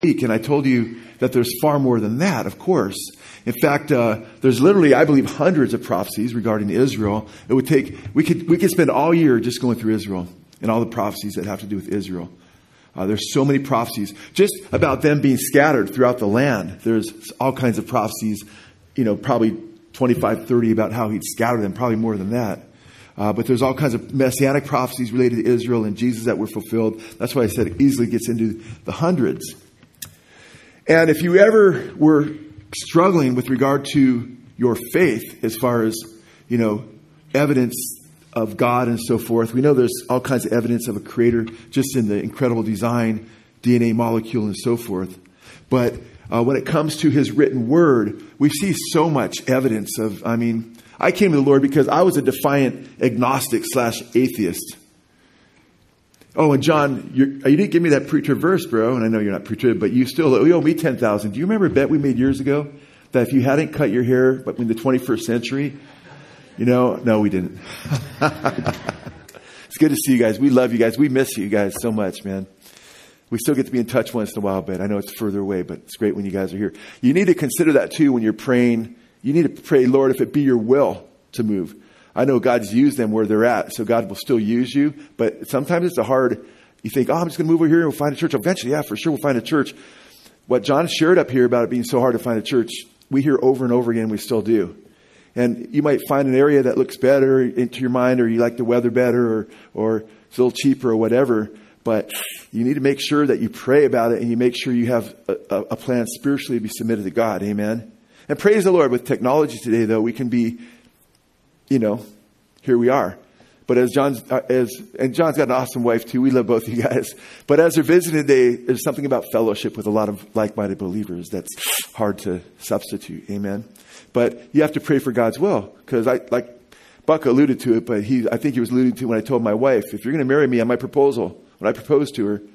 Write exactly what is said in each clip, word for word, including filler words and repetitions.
week, and I told you that there's far more than that, of course. In fact, uh, there's literally, I believe, hundreds of prophecies regarding Israel. It would take, we could we could spend all year just going through Israel and all the prophecies that have to do with Israel. Uh, there's so many prophecies just about them being scattered throughout the land. There's all kinds of prophecies, you know, probably twenty-five, thirty about how he'd scatter them, probably more than that. Uh, but there's all kinds of messianic prophecies related to Israel and Jesus that were fulfilled. That's why I said it easily gets into the hundreds. And if you ever were struggling with regard to your faith as far as, you know, evidence of God and so forth, we know there's all kinds of evidence of a creator just in the incredible design, D N A molecule and so forth. But uh, when it comes to his written word, we see so much evidence of, I mean, I came to the Lord because I was a defiant agnostic slash atheist. Oh, and John, you're, you didn't give me that preacher verse, bro. And I know you're not preacher, but you still you owe me ten thousand. Do you remember a bet we made years ago that if you hadn't cut your hair, but in the twenty-first century, you know, no, we didn't. It's good to see you guys. We love you guys. We miss you guys so much, man. We still get to be in touch once in a while, but I know it's further away, but it's great when you guys are here. You need to consider that too when you're praying. You need to pray, Lord, if it be your will to move. I know God's used them where they're at, so God will still use you. But sometimes it's a hard, you think, oh, I'm just going to move over here and we'll find a church. Eventually, yeah, for sure, we'll find a church. What John shared up here about it being so hard to find a church, we hear over and over again, we still do. And you might find an area that looks better into your mind, or you like the weather better, or, or it's a little cheaper or whatever. But you need to make sure that you pray about it and you make sure you have a, a plan spiritually to be submitted to God. Amen. And praise the Lord, with technology today, though, we can be, you know, here we are. But as John's, uh, as, and John's got an awesome wife too. We love both of you guys. But as they're visiting today, there's something about fellowship with a lot of like-minded believers that's hard to substitute. Amen. But you have to pray for God's will. Because I, like Buck alluded to it, but he, I think he was alluding to when I told my wife, if you're going to marry me on my proposal, when I proposed to her,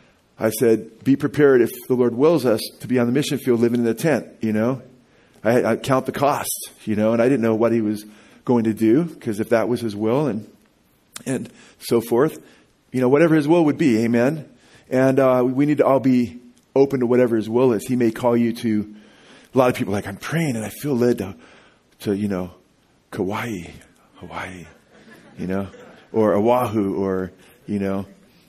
I said, be prepared if the Lord wills us to be on the mission field living in a tent, you know. I, I count the cost, you know, and I didn't know what he was going to do, because if that was his will and and so forth, you know, whatever his will would be, amen. And uh, we need to all be open to whatever his will is. He may call you to, a lot of people are like, I'm praying and I feel led to, to you know, Kauai, Hawaii, you know, or Oahu, or, you know,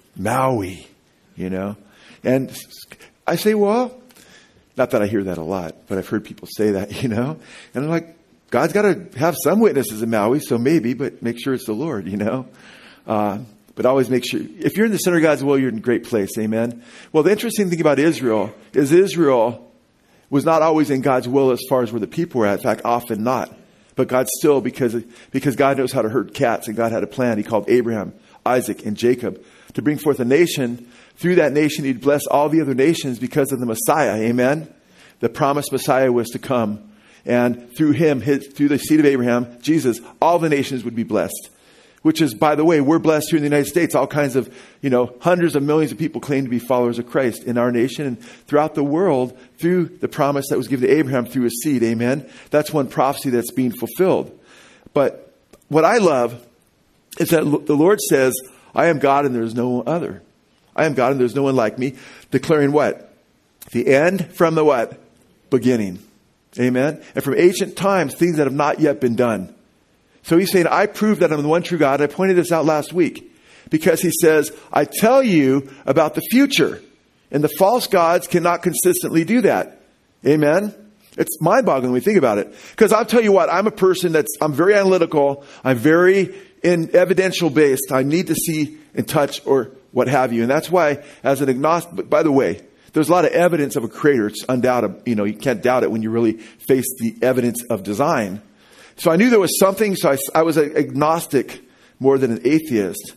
Maui, you know. And I say, well, not that I hear that a lot, but I've heard people say that, you know. And I'm like, God's got to have some witnesses in Maui, so maybe, but make sure it's the Lord, you know. Uh, but always make sure, if you're in the center of God's will, you're in a great place, amen. Well, the interesting thing about Israel is Israel was not always in God's will as far as where the people were at. In fact, often not. But God still, because, because God knows how to herd cats, and God had a plan. He called Abraham, Isaac, and Jacob to bring forth a nation. Through that nation, he'd bless all the other nations because of the Messiah. Amen. The promised Messiah was to come. And through him, his, through the seed of Abraham, Jesus, all the nations would be blessed. Which is, by the way, we're blessed here in the United States. All kinds of, you know, hundreds of millions of people claim to be followers of Christ in our nation and throughout the world through the promise that was given to Abraham through his seed. Amen. That's one prophecy that's being fulfilled. But what I love is that the Lord says, I am God and there is no other. I am God and there's no one like me. Declaring what? The end from the what? Beginning. Amen. And from ancient times, things that have not yet been done. So he's saying, I prove that I'm the one true God. I pointed this out last week because he says, I tell you about the future, and the false gods cannot consistently do that. Amen. It's mind-boggling when we think about it. Because I'll tell you what, I'm a person that's, I'm very analytical. I'm very in evidential based. I need to see and touch or what have you. And that's why as an agnostic, by the way, there's a lot of evidence of a creator. It's undoubted. You know, you can't doubt it when you really face the evidence of design. So I knew there was something. So I, I was an agnostic more than an atheist.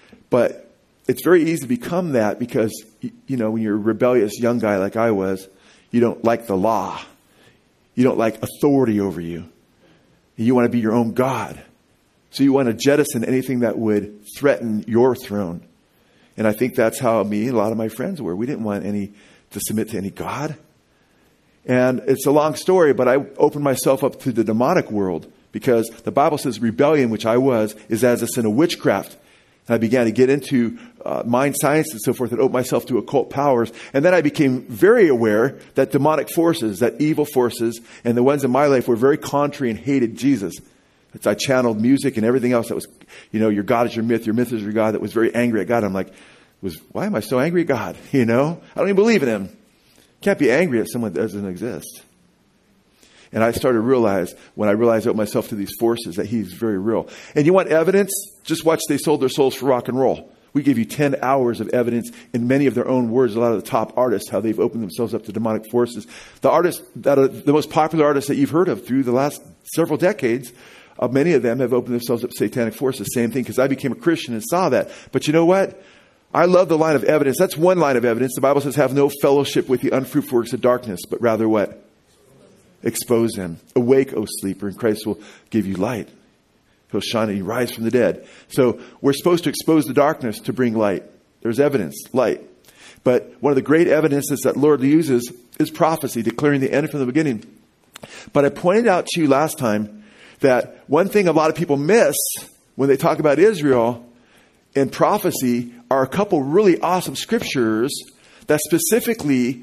But it's very easy to become that because, you know, when you're a rebellious young guy like I was, you don't like the law. You don't like authority over you. You want to be your own God. So you want to jettison anything that would threaten your throne. And I think that's how me and a lot of my friends were. We didn't want any to submit to any God. And it's a long story, but I opened myself up to the demonic world because the Bible says rebellion, which I was, is as a sin of witchcraft. And I began to get into uh, mind science and so forth and opened myself to occult powers. And then I became very aware that demonic forces, that evil forces, and the ones in my life were very contrary and hated Jesus. I channeled music and everything else that was, you know, your God is your myth, your myth is your God, that was very angry at God. I'm like, was why am I so angry at God? You know, I don't even believe in him. Can't be angry at someone that doesn't exist. And I started to realize, when I realized I opened myself to these forces, that he's very real. And you want evidence? Just watch They Sold Their Souls for Rock and Roll. We give you ten hours of evidence in many of their own words, a lot of the top artists, how they've opened themselves up to demonic forces. The artists that are the most popular artists that you've heard of through the last several decades, uh, many of them have opened themselves up to satanic forces. Same thing, because I became a Christian and saw that. But you know what? I love the line of evidence. That's one line of evidence. The Bible says, have no fellowship with the unfruitful works of darkness, but rather what? Expose them. Awake, O sleeper, and Christ will give you light. He'll shine and you rise from the dead. So we're supposed to expose the darkness to bring light. There's evidence, light. But one of the great evidences that Lord uses is prophecy, declaring the end from the beginning. But I pointed out to you last time that one thing a lot of people miss when they talk about Israel and prophecy are a couple really awesome scriptures that specifically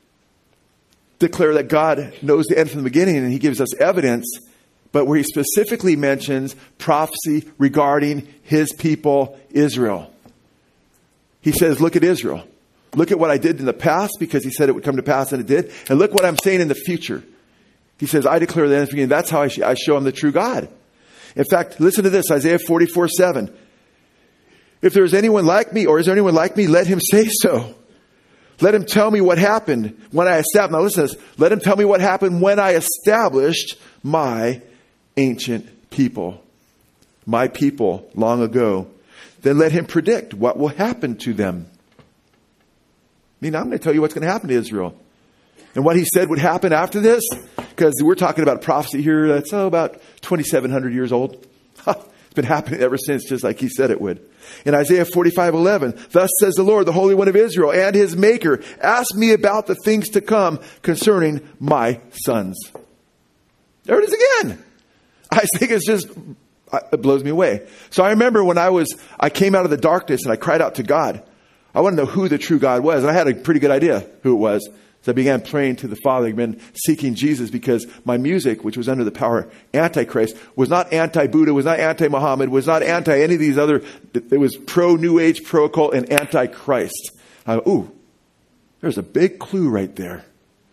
declare that God knows the end from the beginning, and he gives us evidence, but where he specifically mentions prophecy regarding his people, Israel. He says, look at Israel. Look at what I did in the past, because he said it would come to pass, and it did. And look what I'm saying in the future. He says, I declare the end from the beginning. That's how I, sh- I show him the true God. In fact, listen to this, Isaiah forty-four seven. If there is anyone like me, or is there anyone like me, let him say so. Let him tell me what happened when I established. Now listen to this. Let him tell me what happened when I established my ancient people. My people long ago. Then let him predict what will happen to them. I mean, I'm going to tell you what's going to happen to Israel. And what he said would happen after this, because we're talking about prophecy here that's oh, about twenty-seven hundred years old. It's been happening ever since, just like he said it would. In Isaiah forty-five eleven, thus says the Lord, the Holy One of Israel and his Maker, ask me about the things to come concerning my sons. There it is again. I think it's just, it blows me away. So I remember when I was, I came out of the darkness and I cried out to God. I wanted to know who the true God was. And I had a pretty good idea who it was. So I began praying to the Father. I've been seeking Jesus because my music, which was under the power of Antichrist, was not anti-Buddha, was not anti-Muhammad, was not anti any of these other, it was pro-New Age, pro-occult, and anti-Christ. I, ooh, there's a big clue right there.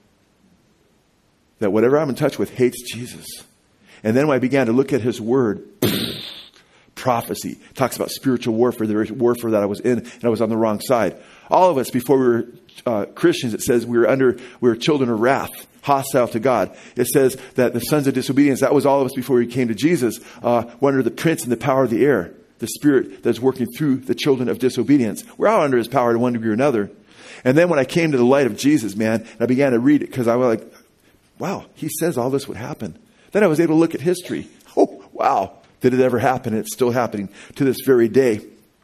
That whatever I'm in touch with hates Jesus. And then when I began to look at his word, prophecy, talks about spiritual warfare, the very warfare that I was in, and I was on the wrong side. All of us, before we were uh, Christians, it says we were under, we were children of wrath, hostile to God. It says that the sons of disobedience, that was all of us before we came to Jesus, uh, were under the prince and the power of the air, the spirit that's working through the children of disobedience. We're all under his power to one degree or another. And then when I came to the light of Jesus, man, and I began to read it, because I was like, wow, he says all this would happen. Then I was able to look at history. Oh, wow. Did it ever happen? It's still happening to this very day.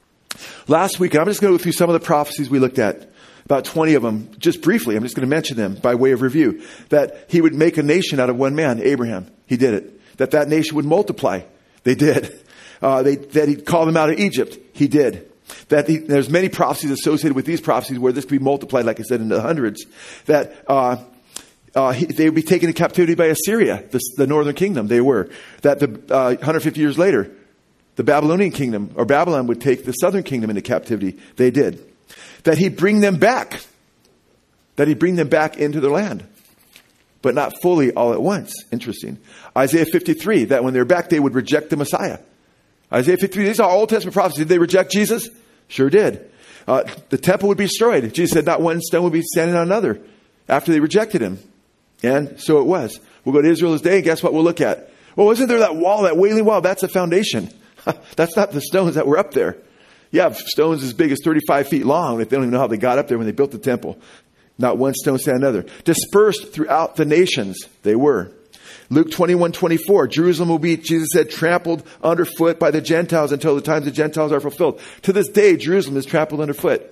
Last week, I'm just going to go through some of the prophecies we looked at. About twenty of them, just briefly. I'm just going to mention them by way of review. That he would make a nation out of one man, Abraham. He did it. That that nation would multiply. They did. Uh, they, that he'd call them out of Egypt. He did. That he, there's many prophecies associated with these prophecies where this could be multiplied, like I said, into the hundreds. That uh, uh, he, they would be taken into captivity by Assyria, the, the northern kingdom. They were. That the uh, one hundred fifty years later, the Babylonian kingdom, or Babylon, would take the southern kingdom into captivity. They did. That he'd bring them back. That he'd bring them back into their land. But not fully all at once. Interesting. Isaiah fifty-three, that when they're back, they would reject the Messiah. Isaiah fifty-three, these are Old Testament prophecies. Did they reject Jesus? Sure did. Uh, the temple would be destroyed. Jesus said not one stone would be standing on another after they rejected him. And so it was. We'll go to Israel this day, and guess what we'll look at? Well, wasn't there that wall, that wailing wall? That's a foundation. That's not the stones that were up there. You have stones as big as thirty-five feet long. If they don't even know how they got up there when they built the temple. Not one stone stand another. Dispersed throughout the nations, they were. Luke twenty-one twenty-four, Jerusalem will be, Jesus said, trampled underfoot by the Gentiles until the times the Gentiles are fulfilled. To this day, Jerusalem is trampled underfoot.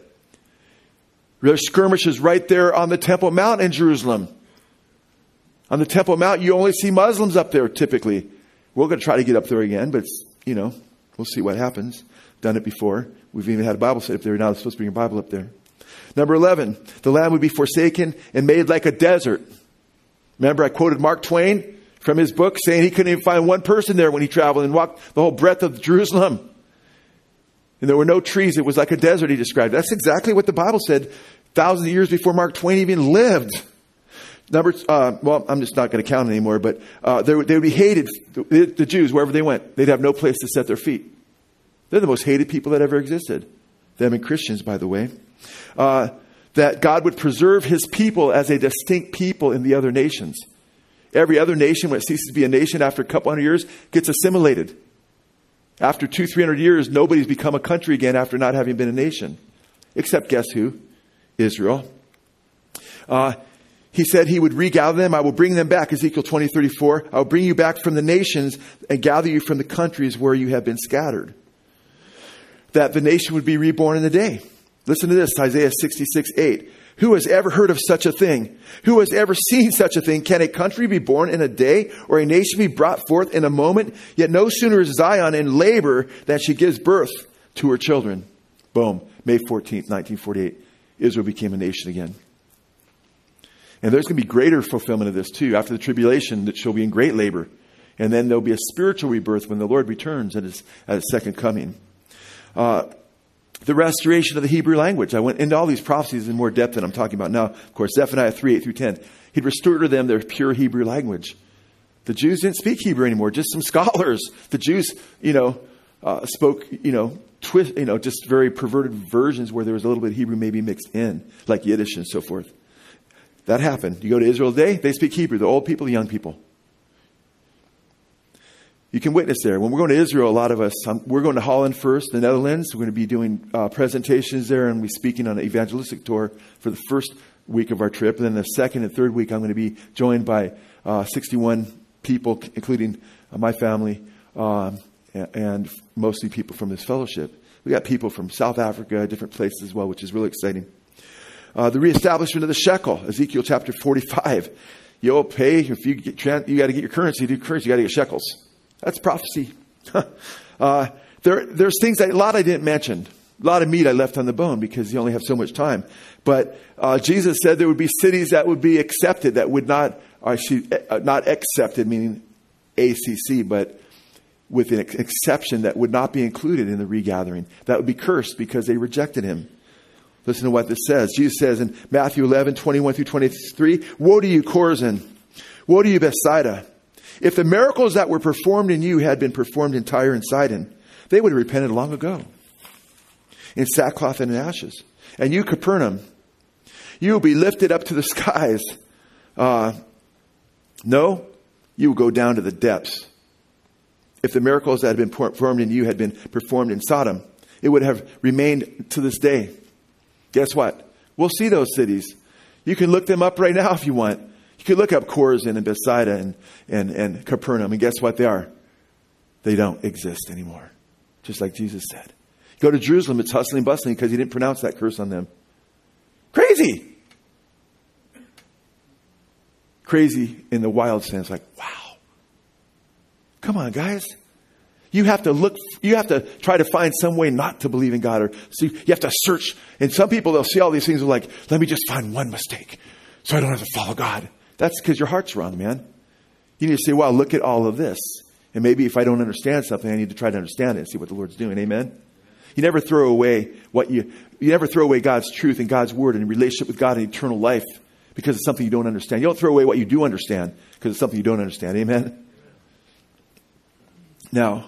There's skirmishes right there on the Temple Mount in Jerusalem. On the Temple Mount, you only see Muslims up there typically. We're going to try to get up there again, but, it's, you know, we'll see what happens. done it before. We've even had a Bible set up there. Now they're supposed to bring a Bible up there. Number eleven, the land would be forsaken and made like a desert. Remember, I quoted Mark Twain from his book saying he couldn't even find one person there when he traveled and walked the whole breadth of Jerusalem. And there were no trees. It was like a desert, he described. That's exactly what the Bible said thousands of years before Mark Twain even lived. Number, uh, well, I'm just not going to count anymore, but uh, they, would, they would be hated, the, the Jews, wherever they went. They'd have no place to set their feet. They're the most hated people that ever existed. Them and Christians, by the way. Uh, that God would preserve his people as a distinct people in the other nations. Every other nation, when it ceases to be a nation after a couple hundred years, gets assimilated. After two, three hundred years, nobody's become a country again after not having been a nation. Except guess who? Israel. Uh, he said he would regather them. I will bring them back. Ezekiel twenty, thirty-four. I will bring you back from the nations and gather you from the countries where you have been scattered. That the nation would be reborn in a day. Listen to this, Isaiah sixty-six, eight. Who has ever heard of such a thing? Who has ever seen such a thing? Can a country be born in a day, or a nation be brought forth in a moment? Yet no sooner is Zion in labor than she gives birth to her children. Boom. May fourteenth, nineteen forty-eight. Israel became a nation again. And there's going to be greater fulfillment of this too. After the tribulation, that she'll be in great labor. And then there'll be a spiritual rebirth when the Lord returns at his, at his second coming. Uh, The restoration of the Hebrew language. I went into all these prophecies in more depth than I'm talking about now. Of course, Zephaniah three, eight through ten. He'd restore to them their pure Hebrew language. The Jews didn't speak Hebrew anymore, just some scholars. The Jews, you know, uh, spoke, you know, twist, you know, just very perverted versions where there was a little bit of Hebrew maybe mixed in, like Yiddish and so forth. That happened. You go to Israel today, they speak Hebrew. The old people, the young people. You can witness there. When we're going to Israel, a lot of us, um, we're going to Holland first, the Netherlands. We're going to be doing uh, presentations there and we're speaking on an evangelistic tour for the first week of our trip. And then the second and third week, I'm going to be joined by uh, sixty-one people, including uh, my family, um, and, and mostly people from this fellowship. We got people from South Africa, different places as well, which is really exciting. Uh, the reestablishment of the shekel, Ezekiel chapter forty-five. You'll pay, if you get, you got to get your currency, do currency, you got to get shekels. That's prophecy. uh, there, there's things, that, a lot I didn't mention. A lot of meat I left on the bone because you only have so much time. But uh, Jesus said there would be cities that would be accepted, that would not, uh, she, uh, not accepted, meaning A C C, but with an ex- exception that would not be included in the regathering. That would be cursed because they rejected him. Listen to what this says. Jesus says in Matthew eleven, twenty-one through twenty-three, woe to you, Chorazin! Woe to you, Bethsaida! If the miracles that were performed in you had been performed in Tyre and Sidon, they would have repented long ago in sackcloth and in ashes. And you, Capernaum, you will be lifted up to the skies. Uh, no, you will go down to the depths. If the miracles that had been performed in you had been performed in Sodom, it would have remained to this day. Guess what? We'll see those cities. You can look them up right now if you want. You can look up Chorazin and Bethsaida and, and, and Capernaum. And guess what they are? They don't exist anymore. Just like Jesus said. Go to Jerusalem, it's hustling and bustling because he didn't pronounce that curse on them. Crazy. Crazy in the wild sense. Like, wow. Come on, guys. You have to look, you have to try to find some way not to believe in God, or see, you have to search. And some people, they'll see all these things and like, let me just find one mistake so I don't have to follow God. That's because your heart's wrong, man. You need to say, wow, look at all of this. And maybe if I don't understand something, I need to try to understand it and see what the Lord's doing. Amen. You never throw away what you, you never throw away God's truth and God's word and relationship with God and eternal life because it's something you don't understand. You don't throw away what you do understand because it's something you don't understand. Amen. Now,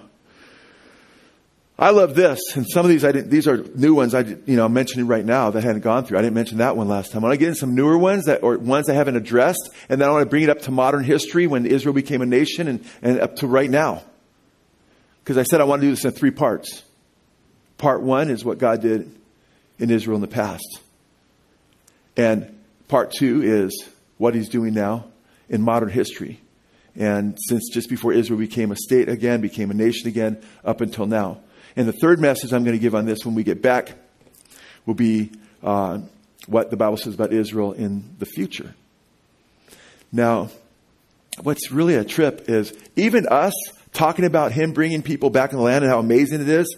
I love this, and some of these I didn't, these are new ones I you know I'm mentioning right now that I hadn't gone through. I didn't mention that one last time. I want to get in some newer ones that or ones I haven't addressed, and then I want to bring it up to modern history when Israel became a nation, and, and up to right now. Because I said I want to do this in three parts. Part one is what God did in Israel in the past, and part two is what He's doing now in modern history, and since just before Israel became a state again, became a nation again, up until now. And the third message I'm going to give on this when we get back will be uh, what the Bible says about Israel in the future. Now, what's really a trip is even us talking about Him bringing people back in the land and how amazing it is.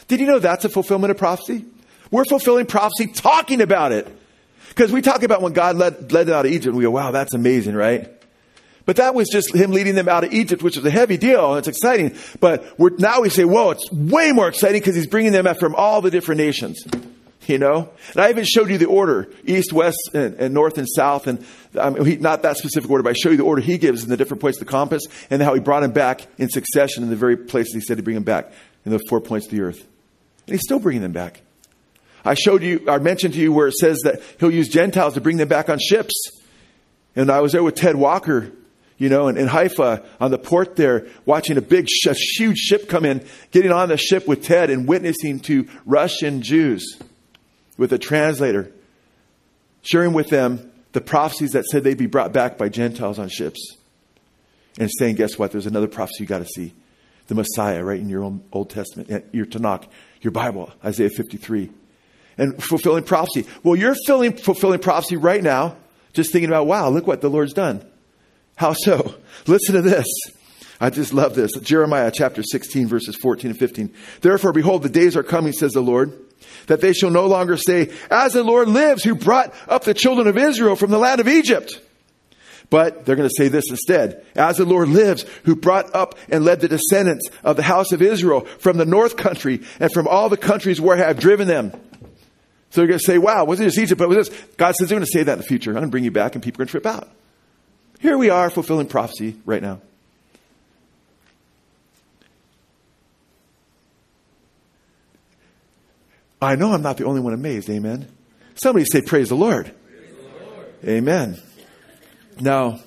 Did you know that's a fulfillment of prophecy? We're fulfilling prophecy talking about it. Because we talk about when God led, led them out of Egypt, and we go, wow, that's amazing, right? But that was just him leading them out of Egypt, which is a heavy deal, and it's exciting. But we're, now we say, whoa, it's way more exciting because he's bringing them out from all the different nations. You know? And I even showed you the order, east, west, and, and north and south. And I mean, he, not that specific order, but I show you the order he gives in the different points of the compass and how he brought him back in succession in the very places he said to bring him back, in those four points of the earth. And he's still bringing them back. I showed you, I mentioned to you where it says that he'll use Gentiles to bring them back on ships. And I was there with Ted Walker, you know, in, in Haifa on the port there, watching a big, sh- huge ship come in, getting on the ship with Ted and witnessing to Russian Jews with a translator, sharing with them the prophecies that said they'd be brought back by Gentiles on ships. And saying, guess what? There's another prophecy you got to see. The Messiah, right in your own Old Testament, your Tanakh, your Bible, Isaiah fifty-three. And fulfilling prophecy. Well, you're filling, fulfilling prophecy right now, just thinking about, wow, look what the Lord's done. How so? Listen to this. I just love this. Jeremiah chapter sixteen, verses fourteen and fifteen. Therefore, behold, the days are coming, says the Lord, that they shall no longer say, as the Lord lives, who brought up the children of Israel from the land of Egypt. But they're going to say this instead. As the Lord lives, who brought up and led the descendants of the house of Israel from the north country and from all the countries where I have driven them. So they're going to say, wow, wasn't just Egypt, but it was this. God says they're going to say that in the future. I'm going to bring you back and people are going to trip out. Here we are fulfilling prophecy right now. I know I'm not the only one amazed. Amen. Somebody say, praise the Lord. Praise the Lord. Amen. Now,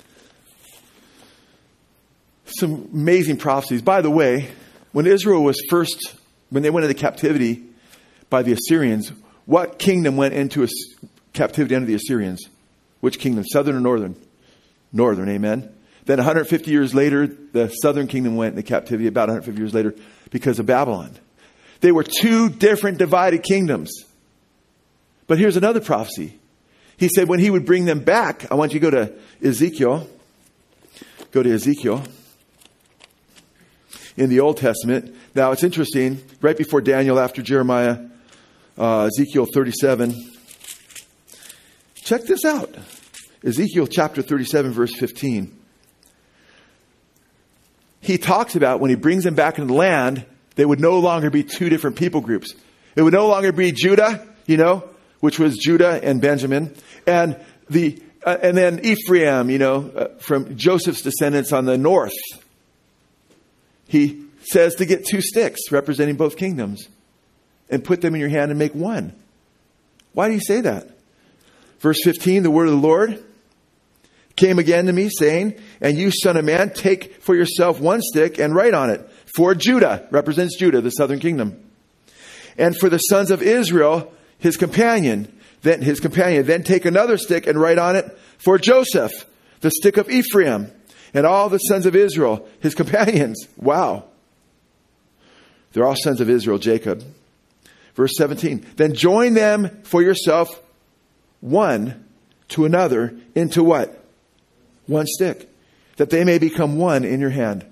some amazing prophecies. By the way, when Israel was first, when they went into captivity by the Assyrians, what kingdom went into a captivity under the Assyrians? Which kingdom? Southern or northern? Northern, amen. Then one hundred fifty years later, the southern kingdom went into captivity about one hundred fifty years later because of Babylon. They were two different divided kingdoms. But here's another prophecy. He said when he would bring them back, I want you to go to Ezekiel. Go to Ezekiel. In the Old Testament. Now it's interesting, right before Daniel, after Jeremiah, uh, Ezekiel thirty-seven. Check this out. Ezekiel chapter thirty-seven, verse fifteen. He talks about when he brings them back into the land, they would no longer be two different people groups. It would no longer be Judah, you know, which was Judah and Benjamin, and the uh, and then Ephraim, you know, uh, from Joseph's descendants on the north. He says to get two sticks representing both kingdoms and put them in your hand and make one. Why do you say that? Verse fifteen, the word of the Lord came again to me, saying, and you, son of man, take for yourself one stick and write on it. For Judah, represents Judah, the southern kingdom. And for the sons of Israel, his companion, then his companion, then take another stick and write on it, for Joseph, the stick of Ephraim, and all the sons of Israel, his companions. Wow. They're all sons of Israel, Jacob. Verse seventeen, then join them for yourself one to another into what? One stick, that they may become one in your hand.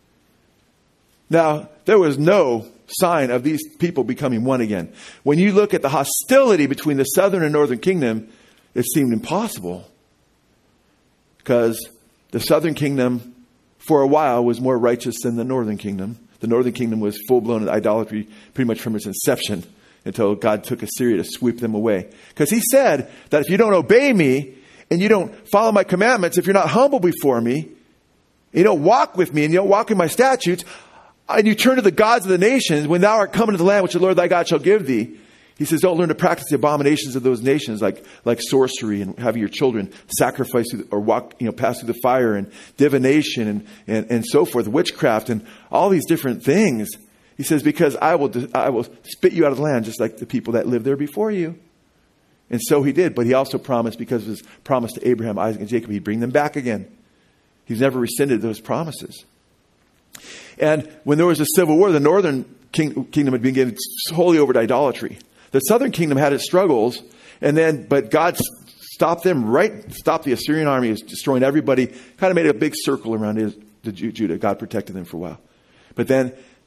Now, there was no sign of these people becoming one again. When you look at the hostility between the southern and northern kingdom, it seemed impossible. Because the southern kingdom, for a while, was more righteous than the northern kingdom. The northern kingdom was full-blown idolatry pretty much from its inception until God took Assyria to sweep them away. Because he said that if you don't obey me and you don't follow my commandments, if you're not humble before me, you don't walk with me and you don't walk in my statutes, and you turn to the gods of the nations, when thou art come into the land which the Lord thy God shall give thee, he says, don't learn to practice the abominations of those nations, like like sorcery and having your children sacrifice through the, or walk, you know, pass through the fire, and divination and, and, and so forth, witchcraft and all these different things. He says, because I will I will spit you out of the land just like the people that lived there before you. And so he did. But he also promised, because of his promise to Abraham, Isaac, and Jacob, he'd bring them back again. He's never rescinded those promises. And when there was a civil war, the northern king, kingdom had been given wholly over to idolatry. The southern kingdom had its struggles, and then, but God stopped them right, stopped the Assyrian army, destroying everybody, kind of made a big circle around his, the Judah. God protected them for a while. But then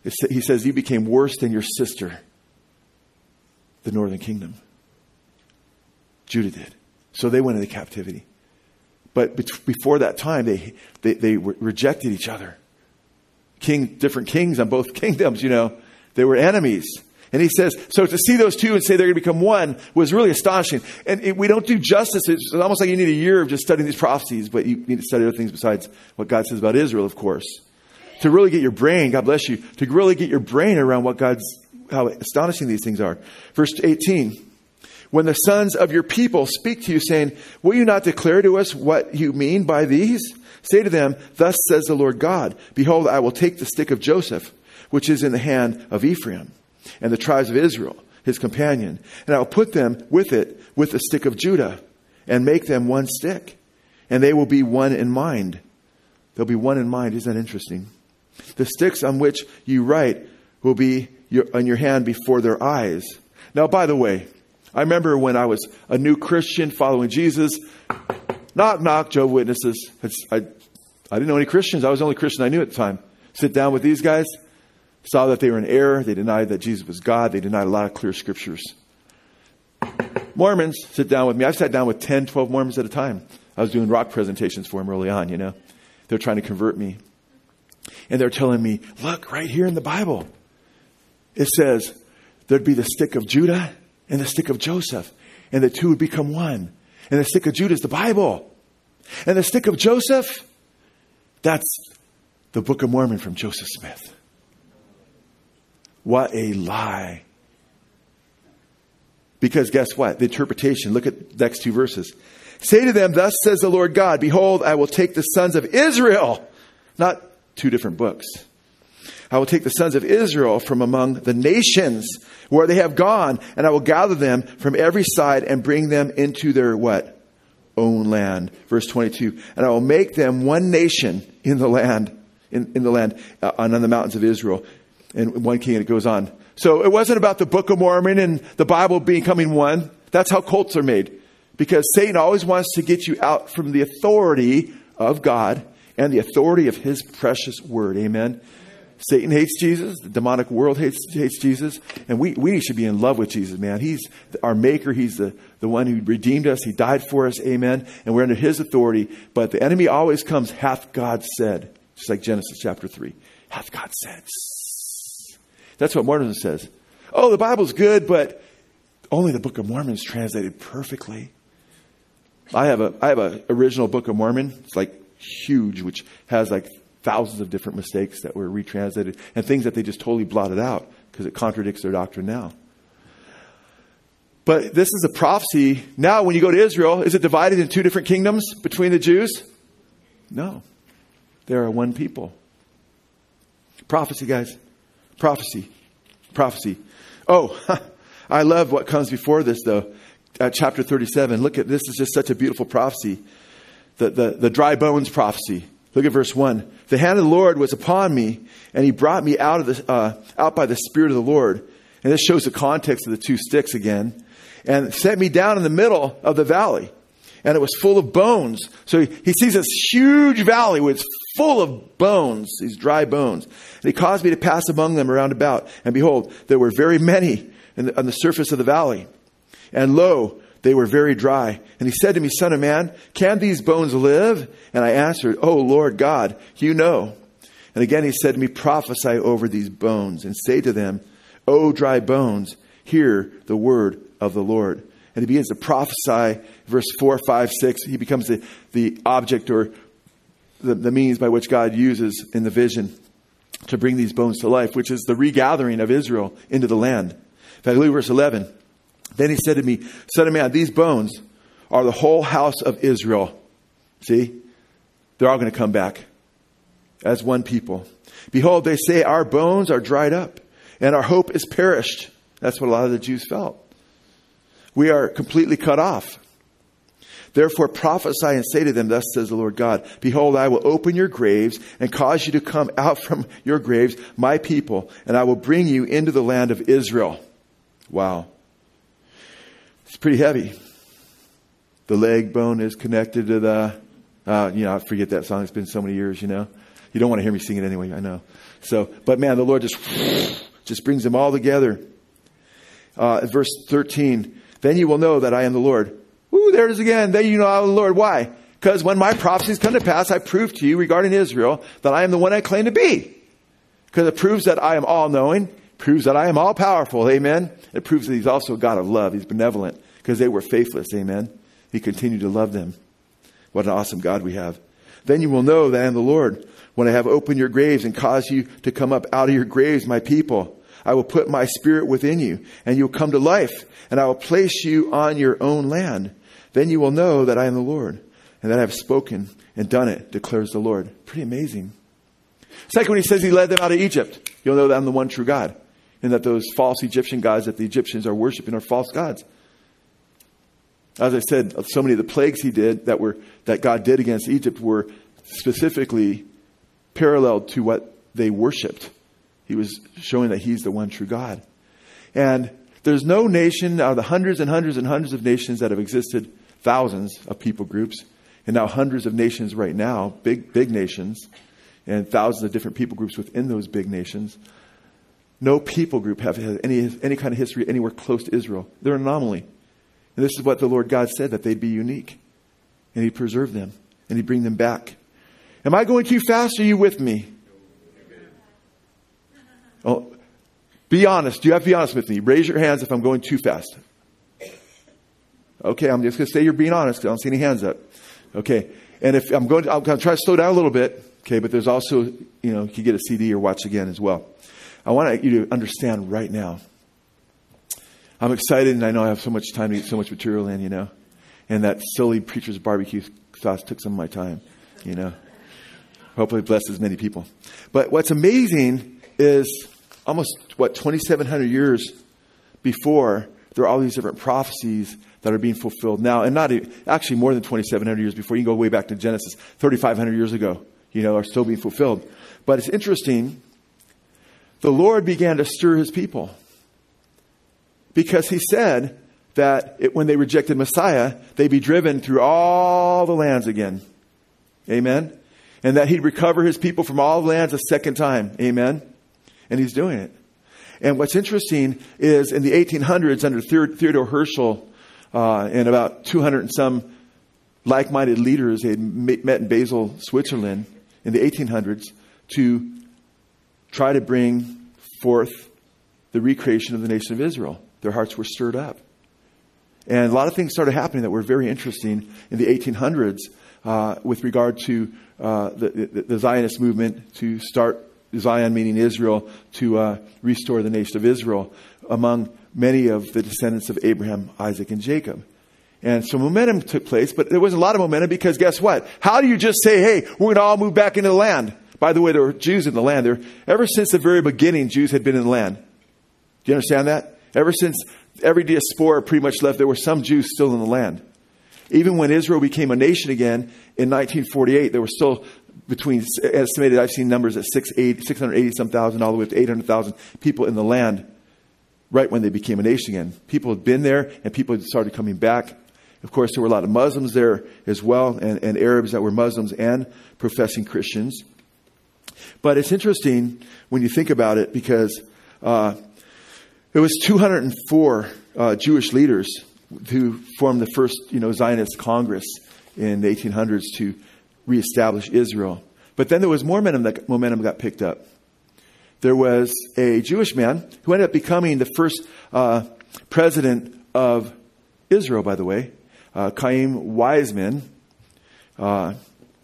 He says, you became worse than your sister, the northern kingdom. Judah did. So they went into captivity. But before that time, they, they, they rejected each other. King, different kings on both kingdoms, you know, they were enemies. And he says, so to see those two and say they're going to become one was really astonishing. And it, we don't do justice. It's almost like you need a year of just studying these prophecies, but you need to study other things besides what God says about Israel, of course. To really get your brain, God bless you, to really get your brain around what God's, how astonishing these things are. Verse eighteen, when the sons of your people speak to you saying, will you not declare to us what you mean by these? Say to them, thus says the Lord God, behold, I will take the stick of Joseph, which is in the hand of Ephraim, and the tribes of Israel, his companion, and I will put them with it, with the stick of Judah, and make them one stick, and they will be one in mind. They'll be one in mind. Isn't that interesting? The sticks on which you write will be your, on your hand before their eyes. Now, by the way, I remember when I was a new Christian following Jesus, knock, knock, Jehovah's Witnesses. It's, I, I didn't know any Christians. I was the only Christian I knew at the time. Sit down with these guys, saw that they were in error. They denied that Jesus was God. They denied a lot of clear scriptures. Mormons, sit down with me. I've sat down with ten, twelve Mormons at a time. I was doing rock presentations for them early on, you know. They're trying to convert me. And they're telling me, look, right here in the Bible, it says there'd be the stick of Judah and the stick of Joseph, and the two would become one. And the stick of Judah is the Bible. And the stick of Joseph, that's the Book of Mormon from Joseph Smith. What a lie. Because guess what? The interpretation, look at the next two verses. Say to them, thus says the Lord God, behold, I will take the sons of Israel, not two different books. I will take the sons of Israel from among the nations where they have gone, and I will gather them from every side and bring them into their what? Own land. Verse twenty-two. And I will make them one nation in the land, in, in the land, uh, on the mountains of Israel. And one king, and it goes on. So it wasn't about the Book of Mormon and the Bible becoming one. That's how cults are made. Because Satan always wants to get you out from the authority of God and the authority of his precious word. Amen. Satan hates Jesus. The demonic world hates, hates Jesus. And we, we should be in love with Jesus, man. He's our maker. He's the, the one who redeemed us. He died for us. Amen. And we're under his authority. But the enemy always comes, hath God said. Just like Genesis chapter three. Hath God said. That's what Mormonism says. Oh, the Bible's good, but only the Book of Mormon is translated perfectly. I have a I have a original Book of Mormon. It's like huge, which has like thousands of different mistakes that were retranslated and things that they just totally blotted out because it contradicts their doctrine now. But this is a prophecy. Now, when you go to Israel, is it divided in two different kingdoms between the Jews? No. They are one people. Prophecy, guys. Prophecy. Prophecy. Oh, I love what comes before this, though. Uh, chapter thirty-seven. Look at this. Is just such a beautiful prophecy. The, the, the dry bones prophecy. Look at verse one. The hand of the Lord was upon me, and he brought me out of the uh, out by the Spirit of the Lord. And this shows the context of the two sticks again. And set me down in the middle of the valley. And it was full of bones. So he, he sees this huge valley where it's full of bones, these dry bones. And he caused me to pass among them around about. And behold, there were very many in the, on the surface of the valley. And lo, they were very dry. And he said to me, Son of man, can these bones live? And I answered, O Lord God, you know. And again he said to me, prophesy over these bones and say to them, O dry bones, hear the word of the Lord. And he begins to prophesy, verse four, five, six. He becomes the, the object or the, the means by which God uses in the vision to bring these bones to life, which is the regathering of Israel into the land. In fact, look at verse eleven. Then he said to me, Son of man, these bones are the whole house of Israel. See? They're all going to come back as one people. Behold, they say our bones are dried up and our hope is perished. That's what a lot of the Jews felt. We are completely cut off. Therefore prophesy and say to them, thus says the Lord God, behold, I will open your graves and cause you to come out from your graves, my people, and I will bring you into the land of Israel. Wow. It's pretty heavy. The leg bone is connected to the, uh, you know, I forget that song. It's been so many years, you know. You don't want to hear me sing it anyway, I know. So, but man, the Lord just, just brings them all together. Uh, verse thirteen, then you will know that I am the Lord. Woo, there it is again. Then you know I am the Lord. Why? Because when my prophecies come to pass, I prove to you regarding Israel that I am the one I claim to be. Because it proves that I am all-knowing, proves that I am all-powerful, amen. It proves that he's also a God of love. He's benevolent because they were faithless, amen. He continued to love them. What an awesome God we have. Then you will know that I am the Lord when I have opened your graves and caused you to come up out of your graves, my people. I will put my spirit within you and you'll come to life, and I will place you on your own land. Then you will know that I am the Lord and that I have spoken and done it, declares the Lord. Pretty amazing. Second, when he says he led them out of Egypt, you'll know that I'm the one true God, and that those false Egyptian gods that the Egyptians are worshiping are false gods. As I said, so many of the plagues he did that were that God did against Egypt were specifically paralleled to what they worshipped. He was showing that he's the one true God. And there's no nation out of the hundreds and hundreds and hundreds of nations that have existed, thousands of people groups, and now hundreds of nations right now, big, big nations, and thousands of different people groups within those big nations. No people group have any, any kind of history anywhere close to Israel. They're an anomaly. And this is what the Lord God said, that they'd be unique. And he'd preserve them. And he'd bring them back. Am I going too fast? Are you with me? Oh, be honest. You have to be honest with me. Raise your hands if I'm going too fast. Okay, I'm just going to say you're being honest. I don't see any hands up. Okay. And if I'm going to, I'm going to try to slow down a little bit. Okay, but there's also, you know, you can get a C D or watch again as well. I want you to understand right now. I'm excited, and I know I have so much time to get so much material in, you know. And that silly preacher's barbecue sauce took some of my time, you know. Hopefully it blesses many people. But what's amazing is almost, what, twenty-seven hundred years before, there are all these different prophecies that are being fulfilled now. And not actually more than twenty-seven hundred years before. You can go way back to Genesis, thirty-five hundred years ago, you know, are still being fulfilled. But it's interesting. The Lord began to stir his people. Because he said that it, when they rejected Messiah, they'd be driven through all the lands again. Amen. And that he'd recover his people from all the lands a second time. Amen. And he's doing it. And what's interesting is in the eighteen hundreds under Theodore Herschel, uh, and about two hundred and some like-minded leaders, they had met in Basel, Switzerland in the eighteen hundreds to try to bring forth the recreation of the nation of Israel. Their hearts were stirred up. And a lot of things started happening that were very interesting in the eighteen hundreds uh, with regard to uh, the, the, the Zionist movement to start Zion, meaning Israel, to uh, restore the nation of Israel among many of the descendants of Abraham, Isaac, and Jacob. And so momentum took place, but there was a lot of momentum because guess what? How do you just say, hey, we're going to all move back into the land? By the way, there were Jews in the land. There, ever since the very beginning, Jews had been in the land. Do you understand that? Ever since every diaspora pretty much left, there were some Jews still in the land. Even when Israel became a nation again in nineteen forty-eight, there were still between, estimated, I've seen numbers at six hundred eighty some thousand all the way up to eight hundred thousand people in the land right when they became a nation again. People had been there and people had started coming back. Of course, there were a lot of Muslims there as well, and, and Arabs that were Muslims and professing Christians. But it's interesting when you think about it because uh, it was two hundred four uh, Jewish leaders who formed the first, you know, Zionist Congress in the eighteen hundreds to reestablish Israel. But then there was more momentum that momentum got picked up. There was a Jewish man who ended up becoming the first uh, president of Israel, by the way, uh, Chaim Weizmann. Uh,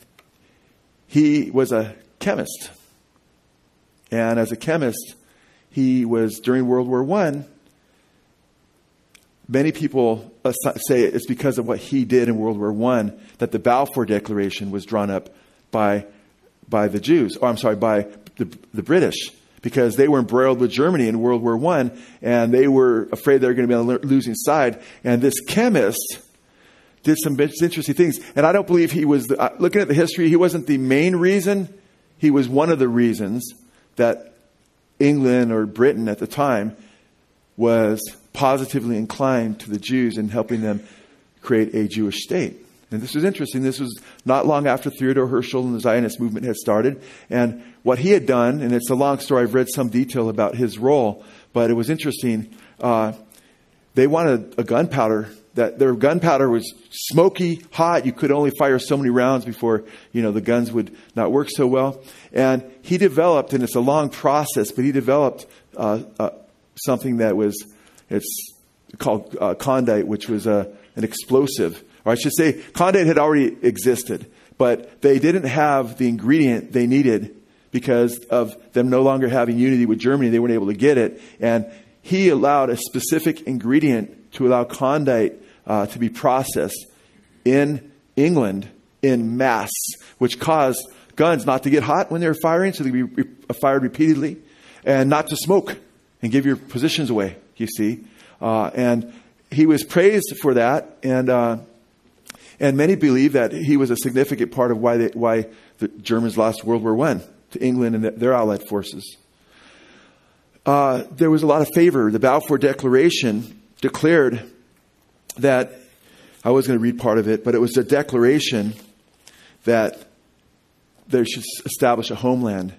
he was a chemist. And as a chemist, he was, during World War One, many people say it's because of what he did in World War One that the Balfour Declaration was drawn up by by the Jews, or I'm sorry, by the, the British, because they were embroiled with Germany in World War One, and they were afraid they were going to be on the losing side. And this chemist did some interesting things. And I don't believe he was, the, uh, looking at the history, he wasn't the main reason. He was one of the reasons that England or Britain at the time was positively inclined to the Jews and helping them create a Jewish state. And this was interesting. This was not long after Theodore Herschel and the Zionist movement had started. And what he had done, and it's a long story, I've read some detail about his role, but it was interesting. Uh, they wanted a gunpowder. That their gunpowder was smoky, hot. You could only fire so many rounds before, you know, the guns would not work so well. And he developed, and it's a long process, but he developed uh, uh, something that was, it's called uh, condite, which was a, an explosive. Or I should say, condite had already existed, but they didn't have the ingredient they needed because of them no longer having unity with Germany. They weren't able to get it. And he allowed a specific ingredient to allow condite uh, to be processed in England in mass, which caused guns not to get hot when they were firing, so they could be re- fired repeatedly, and not to smoke and give your positions away, you see. Uh, and he was praised for that, and uh, and many believe that he was a significant part of why they, why the Germans lost World War One to England and the, their Allied forces. Uh, there was a lot of favor. The Balfour Declaration declared that, I was going to read part of it, but it was a declaration that they should establish a homeland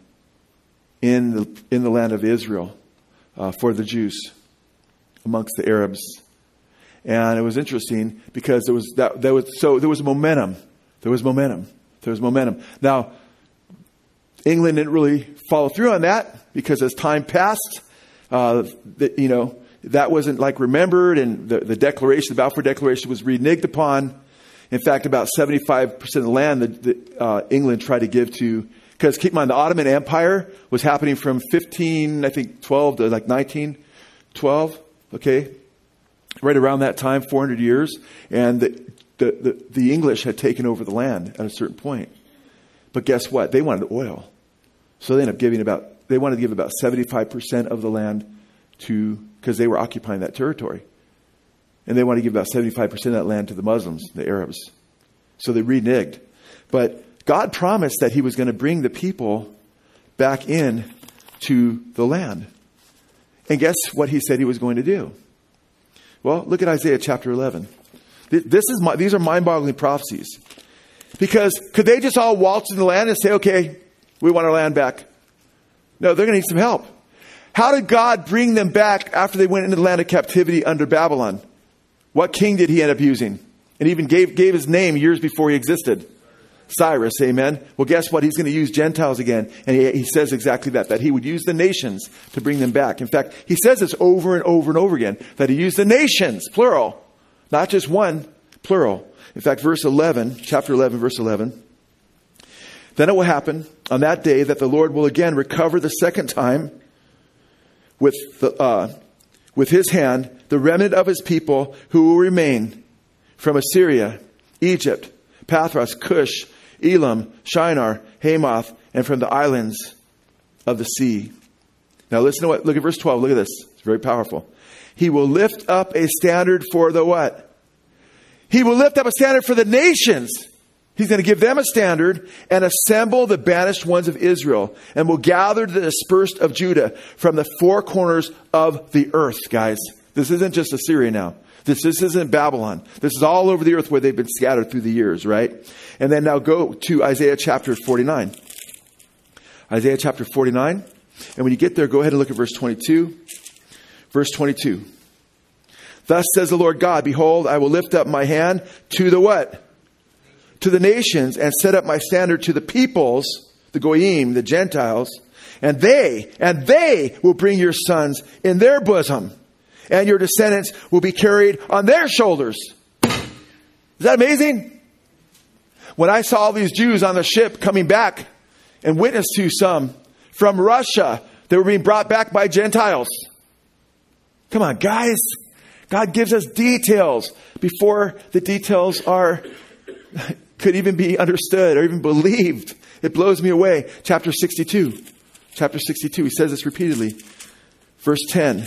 in the in the land of Israel uh, for the Jews amongst the Arabs. And it was interesting because there was that there was so there was momentum. There was momentum. There was momentum. Now, England didn't really follow through on that because as time passed, uh, the, you know, that wasn't like remembered, and the, the declaration, the Balfour Declaration, was reneged upon. In fact, about seventy-five percent of the land that, that uh, England tried to give to, because keep in mind, the Ottoman Empire was happening from fifteen, I think, twelve to like nineteen twelve. Okay, right around that time, four hundred years, and the, the the the English had taken over the land at a certain point. But guess what? They wanted oil, so they ended up giving about they wanted to give about seventy-five percent of the land to, because they were occupying that territory. And they wanted to give about seventy-five percent of that land to the Muslims, the Arabs. So they reneged. But God promised that he was going to bring the people back in to the land. And guess what he said he was going to do? Well, look at Isaiah chapter eleven. This is my, these are mind-boggling prophecies. Because could they just all waltz in the land and say, okay, we want our land back? No, they're going to need some help. How did God bring them back after they went into the land of captivity under Babylon? What king did he end up using? And even gave, gave his name years before he existed. Cyrus, amen. Well, guess what? He's going to use Gentiles again. And he, he says exactly that, that he would use the nations to bring them back. In fact, he says this over and over and over again, that he used the nations, plural, not just one, plural. In fact, verse eleven, chapter eleven, verse eleven. Then it will happen on that day that the Lord will again recover the second time with the, uh, with his hand, the remnant of his people who will remain from Assyria, Egypt, Pathros, Cush, Elam, Shinar, Hamath, and from the islands of the sea. Now listen to what, look at verse twelve. Look at this. It's very powerful. He will lift up a standard for the what? He will lift up a standard for the nations. He's going to give them a standard and assemble the banished ones of Israel, and will gather the dispersed of Judah from the four corners of the earth, guys. This isn't just Assyria now. This, this isn't Babylon. This is all over the earth where they've been scattered through the years, right? And then now go to Isaiah chapter forty-nine. Isaiah chapter forty-nine. And when you get there, go ahead and look at verse twenty-two. Verse twenty-two. Thus says the Lord God, behold, I will lift up my hand to the what? To the nations, and set up my standard to the peoples, the Goyim, the Gentiles, and they, and they will bring your sons in their bosom, and your descendants will be carried on their shoulders. Is that amazing? When I saw all these Jews on the ship coming back and witnessed to some from Russia, they were being brought back by Gentiles. Come on, guys. God gives us details before the details are could even be understood or even believed. It blows me away. Chapter sixty-two. Chapter sixty-two. He says this repeatedly. Verse ten.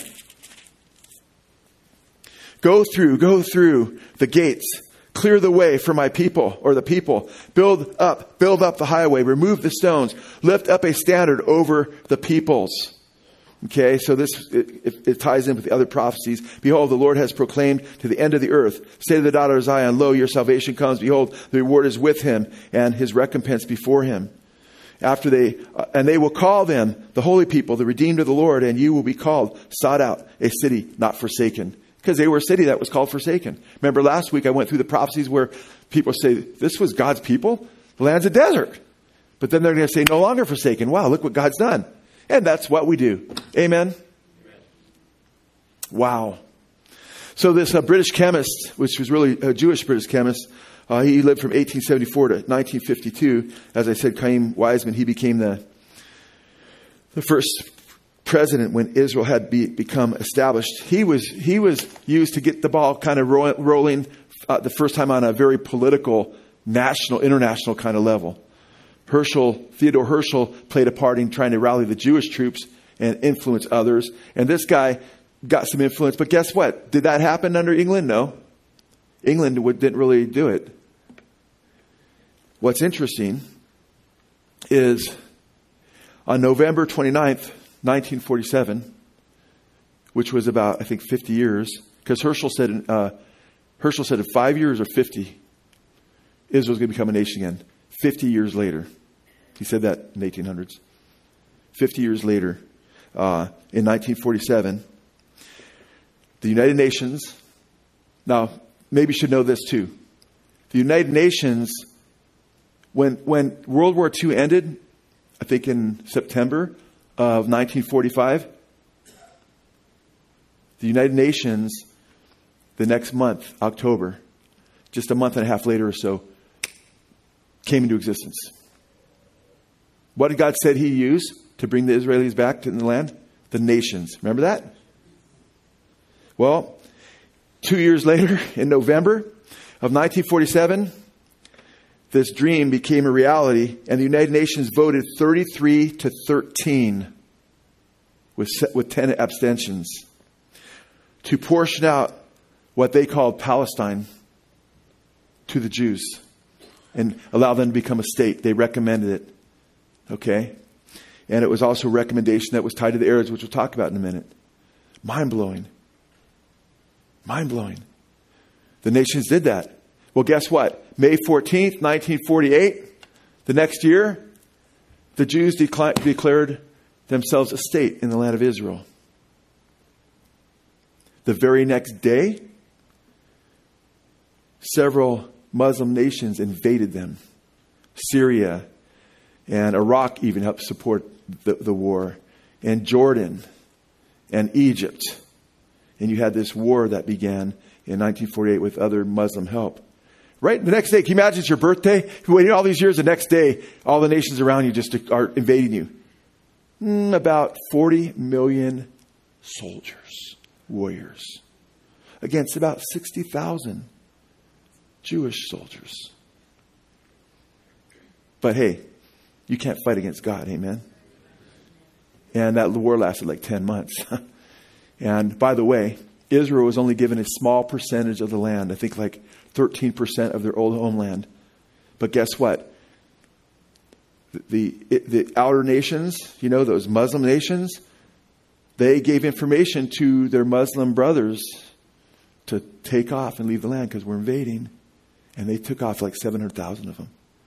Go through, go through the gates. Clear the way for my people, or the people. Build up, build up the highway. Remove the stones. Lift up a standard over the peoples. Okay, so this, it, it, it ties in with the other prophecies. Behold, the Lord has proclaimed to the end of the earth, say to the daughter of Zion, lo, your salvation comes. Behold, the reward is with him and his recompense before him. After they, uh, and they will call them the holy people, the redeemed of the Lord, and you will be called, sought out, a city not forsaken. Because they were a city that was called forsaken. Remember last week I went through the prophecies where people say, this was God's people? The land's a desert. But then they're going to say, no longer forsaken. Wow, look what God's done. And that's what we do. Amen? Wow. So this uh, British chemist, which was really a Jewish British chemist, uh, he lived from eighteen seventy-four to nineteen fifty-two. As I said, Chaim Weizmann, he became the, the first president when Israel had be, become established. He was he was used to get the ball kind of ro- rolling uh, the first time on a very political, national, international kind of level. Herschel, Theodore Herschel played a part in trying to rally the Jewish troops and influence others. And this guy got some influence. But guess what? Did that happen under England? No. England didn't really do it. What's interesting is on November twenty-ninth, nineteen forty-seven, which was about, I think, fifty years, because Herschel said, uh, Herschel said in five years or fifty, Israel's going to become a nation again. fifty years later. He said that in the eighteen hundreds. fifty years later, uh, in nineteen forty-seven, the United Nations, now, maybe you should know this too. The United Nations, when, when World War Two ended, I think in September of nineteen forty-five, the United Nations, the next month, October, just a month and a half later or so, came into existence. What did God said he used to bring the Israelis back to the land? The nations. Remember that? Well, two years later, in November of nineteen forty-seven, this dream became a reality, and the United Nations voted thirty-three to thirteen with, with ten abstentions to portion out what they called Palestine to the Jews and allow them to become a state. They recommended it. Okay? And it was also a recommendation that was tied to the Arabs, which we'll talk about in a minute. Mind-blowing. Mind-blowing. The nations did that. Well, guess what? May fourteenth, nineteen forty-eight, the next year, the Jews decla- declared themselves a state in the land of Israel. The very next day, several Muslim nations invaded them. Syria and Iraq even helped support the, the war. And Jordan and Egypt. And you had this war that began in nineteen forty-eight with other Muslim help. Right? The next day, can you imagine it's your birthday? You waited all these years, the next day, all the nations around you just are invading you. Mm, about forty million soldiers, warriors, against about sixty thousand Jewish soldiers. But hey, you can't fight against God, amen? And that war lasted like ten months. And by the way, Israel was only given a small percentage of the land. I think like thirteen percent of their old homeland. But guess what? The, the, the outer nations, you know, those Muslim nations, they gave information to their Muslim brothers to take off and leave the land because we're invading. And they took off like seven hundred thousand of them.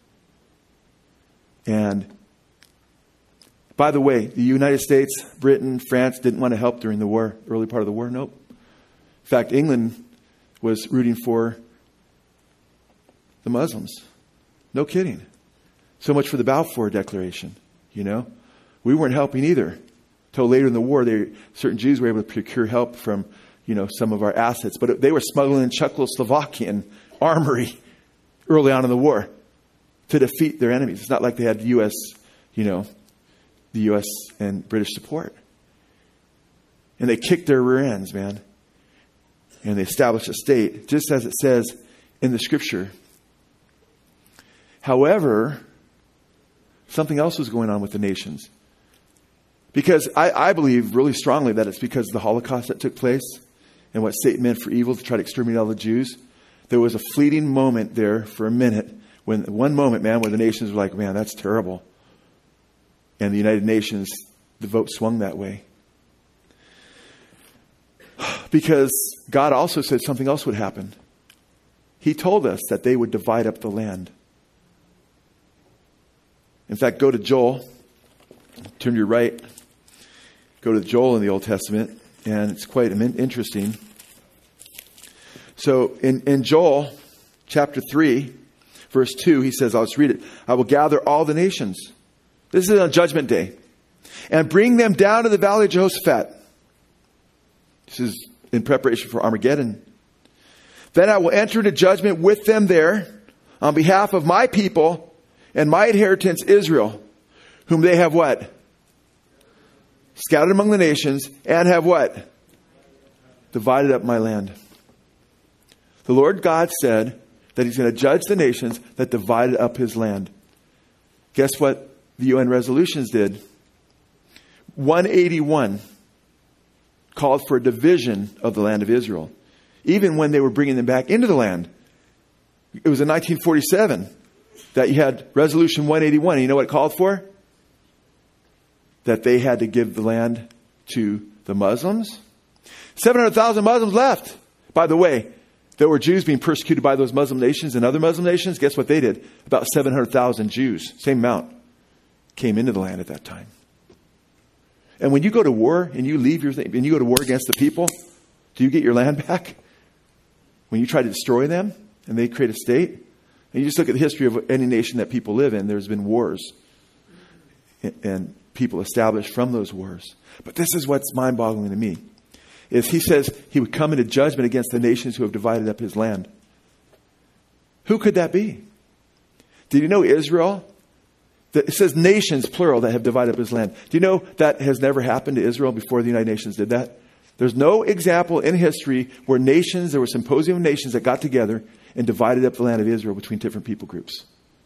And by the way, the United States, Britain, France didn't want to help during the war, early part of the war. Nope. In fact, England was rooting for the Muslims. No kidding. So much for the Balfour Declaration, you know. We weren't helping either. Until later in the war, they, certain Jews were able to procure help from, you know, some of our assets. But they were smuggling in Czechoslovakian armory early on in the war to defeat their enemies. It's not like they had U S, you know, the U S and British support. And they kicked their rear ends, man. And they established a state, just as it says in the scripture. However, something else was going on with the nations. Because I, I believe really strongly that it's because of the Holocaust that took place and what Satan meant for evil to try to exterminate all the Jews. There was a fleeting moment there for a minute, when one moment, man, where the nations were like, man, that's terrible. And the United Nations, the vote swung that way. Because God also said something else would happen. He told us that they would divide up the land. In fact, go to Joel. Turn to your right. Go to Joel in the Old Testament. And it's quite interesting. So in, in Joel chapter three, verse two, he says, I'll just read it. I will gather all the nations. This is on Judgment Day. And bring them down to the valley of Jehoshaphat. This is in preparation for Armageddon. Then I will enter into judgment with them there on behalf of my people and my inheritance Israel, whom they have what? Scattered among the nations, and have what? Divided up my land. The Lord God said that he's going to judge the nations that divided up his land. Guess what the U N resolutions did? one eighty-one called for a division of the land of Israel. Even when they were bringing them back into the land. It was in nineteen forty-seven that you had Resolution one eighty-one. And you know what it called for? That they had to give the land to the Muslims. seven hundred thousand Muslims left. By the way, there were Jews being persecuted by those Muslim nations and other Muslim nations. Guess what they did? About seven hundred thousand Jews, same amount, came into the land at that time. And when you go to war and you leave your thing, and you go to war against the people, do you get your land back? When you try to destroy them and they create a state? And you just look at the history of any nation that people live in, there's been wars. And people established from those wars. But this is what's mind-boggling to me. Is he says he would come into judgment against the nations who have divided up his land. Who could that be? Did you know Israel? It says nations, plural, that have divided up his land. Do you know that has never happened to Israel before the United Nations did that? There's no example in history where nations, there were symposium of nations that got together and divided up the land of Israel between different people groups.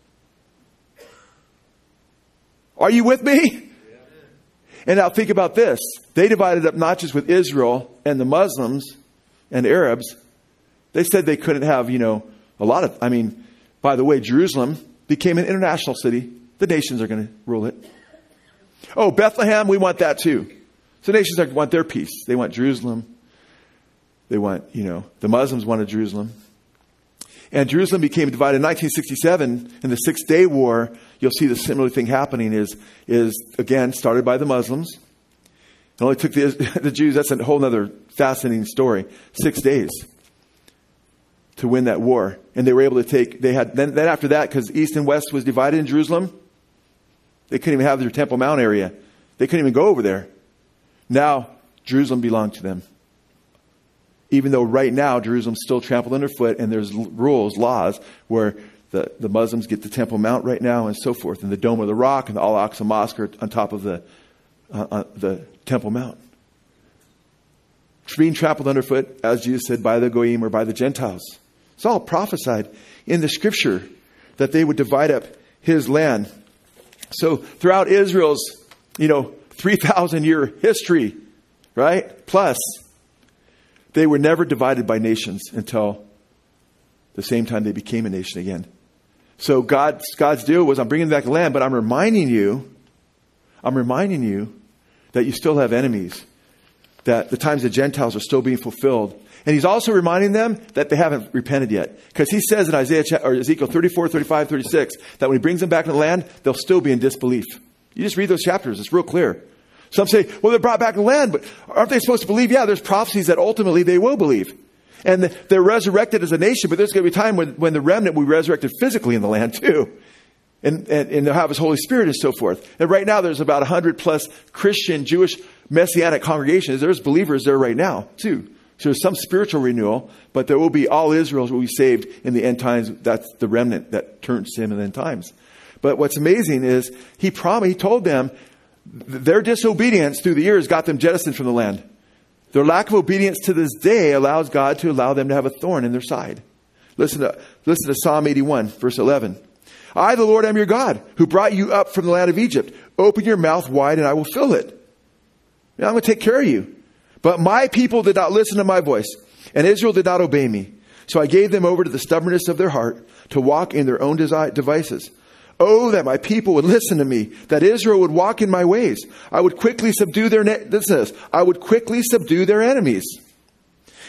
Are you with me? And now think about this. They divided up not just with Israel and the Muslims and Arabs. They said they couldn't have, you know, a lot of, I mean, by the way, Jerusalem became an international city. The nations are going to rule it. Oh, Bethlehem, we want that too. So nations are, want their peace. They want Jerusalem. They want, you know, the Muslims wanted Jerusalem. And Jerusalem became divided in nineteen sixty-seven in the Six Day War. You'll see the similar thing happening is, is again, started by the Muslims. It only took the, the Jews, that's a whole other fascinating story, six days to win that war. And they were able to take, they had, then, then after that, because East and West was divided in Jerusalem, they couldn't even have their Temple Mount area. They couldn't even go over there. Now, Jerusalem belonged to them. Even though right now, Jerusalem's still trampled underfoot and there's rules, laws, where the, the Muslims get the Temple Mount right now and so forth. And the Dome of the Rock and the Al-Aqsa Mosque are on top of the, uh, uh, the Temple Mount. It's being trampled underfoot, as Jesus said, by the Goyim or by the Gentiles. It's all prophesied in the scripture that they would divide up his land. So throughout Israel's, you know, three thousand year history, right? Plus, they were never divided by nations until the same time they became a nation again. So God's, God's deal was, I'm bringing back the land, but I'm reminding you, I'm reminding you that you still have enemies, that the times of Gentiles are still being fulfilled. And he's also reminding them that they haven't repented yet. Because he says in Isaiah or Ezekiel thirty-four, thirty-five, thirty-six, that when he brings them back to the land, they'll still be in disbelief. You just read those chapters. It's real clear. Some say, well, they're brought back to the land, but aren't they supposed to believe? Yeah, there's prophecies that ultimately they will believe. And they're resurrected as a nation, but there's going to be a time when, when the remnant will be resurrected physically in the land too. And, and, and they'll have his Holy Spirit and so forth. And right now there's about one hundred plus Christian, Jewish, Messianic congregations. There's believers there right now too. So there's some spiritual renewal, but there will be all Israel will be saved in the end times. That's the remnant that turns to him in the end times. But what's amazing is he promised, he told them their disobedience through the years got them jettisoned from the land. Their lack of obedience to this day allows God to allow them to have a thorn in their side. Listen to, listen to Psalm eighty-one, verse eleven. I, the Lord, am your God, who brought you up from the land of Egypt. Open your mouth wide and I will fill it. Now, I'm going to take care of you. But my people did not listen to my voice, and Israel did not obey me. So I gave them over to the stubbornness of their heart to walk in their own desi- devices. Oh, that my people would listen to me, that Israel would walk in my ways. I would quickly subdue their, ne- listen to this, I would quickly subdue their enemies.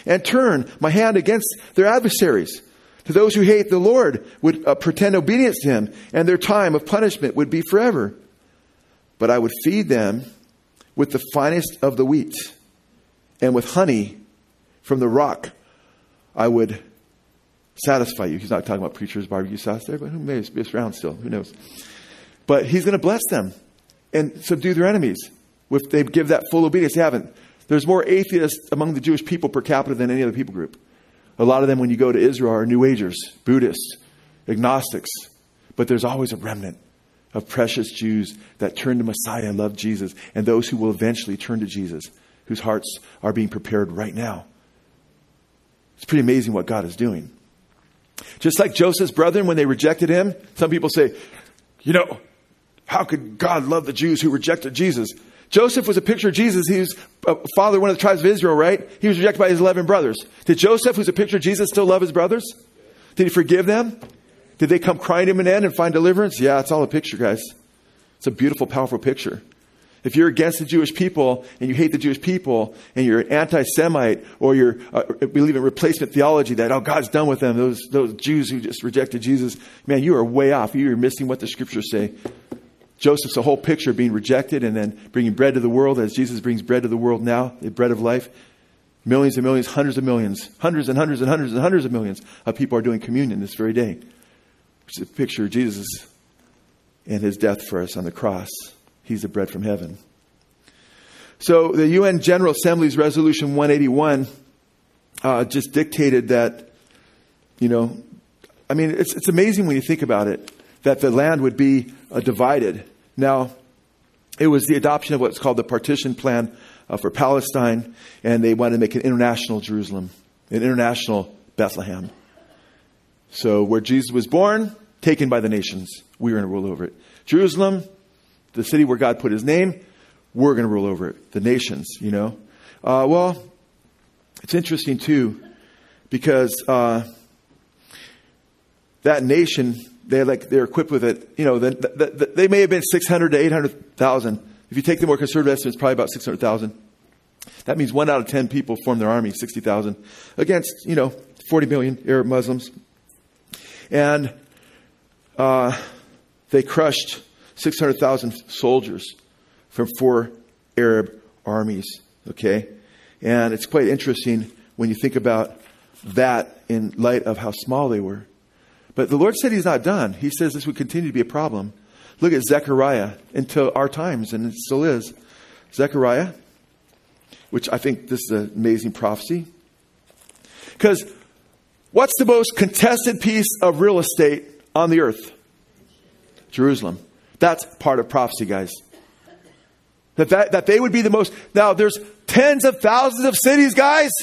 and turn my hand against their adversaries. To those who hate the Lord would uh, pretend obedience to him, and their time of punishment would be forever. But I would feed them with the finest of the wheat, and with honey from the rock I would satisfy you. He's not talking about preachers' barbecue sauce there, but who knows? It's around still. Who knows? But he's going to bless them and subdue their enemies if they give that full obedience. They haven't. There's more atheists among the Jewish people per capita than any other people group. A lot of them, when you go to Israel, are New Agers, Buddhists, agnostics. But there's always a remnant of precious Jews that turn to Messiah and love Jesus, and those who will eventually turn to Jesus, whose hearts are being prepared right now. It's pretty amazing what God is doing. Just like Joseph's brethren, when they rejected him, some people say, you know, how could God love the Jews who rejected Jesus? Joseph was a picture of Jesus. He was a father of one of the tribes of Israel, right? He was rejected by his eleven brothers. Did Joseph, who's a picture of Jesus, still love his brothers? Did he forgive them? Did they come crying to him in the end and find deliverance? Yeah, it's all a picture, guys. It's a beautiful, powerful picture. If you're against the Jewish people and you hate the Jewish people and you're an anti-Semite or you uh, believe in replacement theology that, oh, God's done with them, those those Jews who just rejected Jesus, man, you are way off. You are missing what the scriptures say. Joseph's a whole picture of being rejected and then bringing bread to the world as Jesus brings bread to the world now, the bread of life. Millions and millions, hundreds of millions, hundreds and hundreds and hundreds and hundreds of millions of people are doing communion this very day. Which is a picture of Jesus and his death for us on the cross. He's the bread from heaven. So the U N General Assembly's Resolution one eighty-one uh, just dictated that, you know, I mean, it's it's amazing when you think about it, that the land would be uh, divided. Now, it was the adoption of what's called the partition plan uh, for Palestine, and they wanted to make an international Jerusalem, an international Bethlehem. So where Jesus was born, taken by the nations. We were going to rule over it. Jerusalem, the city where God put his name, we're going to rule over it. The nations, you know. Uh, well, it's interesting too, because uh, that nation, they like they're equipped with it. You know, the, the, the, they may have been six hundred to eight hundred thousand. If you take the more conservative estimate, it's probably about six hundred thousand. That means one out of ten people form their army, sixty thousand, against, you know, forty million Arab Muslims. And uh, they crushed six hundred thousand soldiers from four Arab armies. Okay. And it's quite interesting when you think about that in light of how small they were. But the Lord said he's not done. He says this would continue to be a problem. Look at Zechariah into our times, and it still is. Zechariah, which I think this is an amazing prophecy. Because what's the most contested piece of real estate on the earth? Jerusalem. That's part of prophecy, guys. That, that, that they would be the most... Now, there's tens of thousands of cities, guys.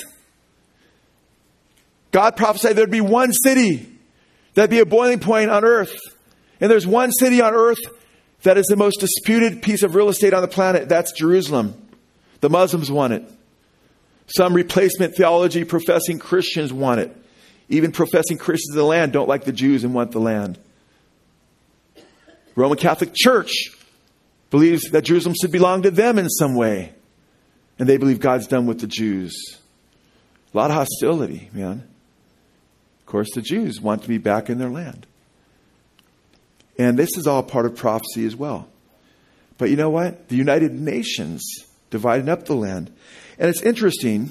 God prophesied there'd be one city that'd be a boiling point on earth. And there's one city on earth that is the most disputed piece of real estate on the planet. That's Jerusalem. The Muslims want it. Some replacement theology professing Christians want it. Even professing Christians of the land don't like the Jews and want the land. Roman Catholic Church believes that Jerusalem should belong to them in some way. And they believe God's done with the Jews. A lot of hostility, man. Of course, the Jews want to be back in their land. And this is all part of prophecy as well. But you know what? The United Nations divided up the land. And it's interesting.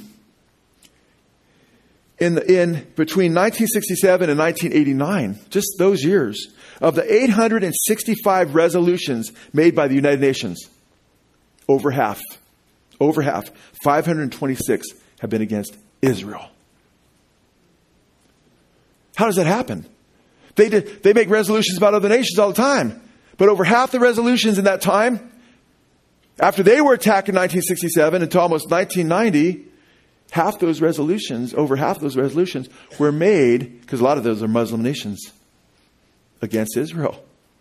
In, in between nineteen sixty-seven and nineteen eighty-nine, just those years, of the eight hundred sixty-five resolutions made by the United Nations, over half, over half, five hundred twenty-six have been against Israel. How does that happen? They did, they make resolutions about other nations all the time. But over half the resolutions in that time, after they were attacked in nineteen sixty-seven until almost nineteen ninety, half those resolutions, over half those resolutions were made, because a lot of those are Muslim nations, against Israel.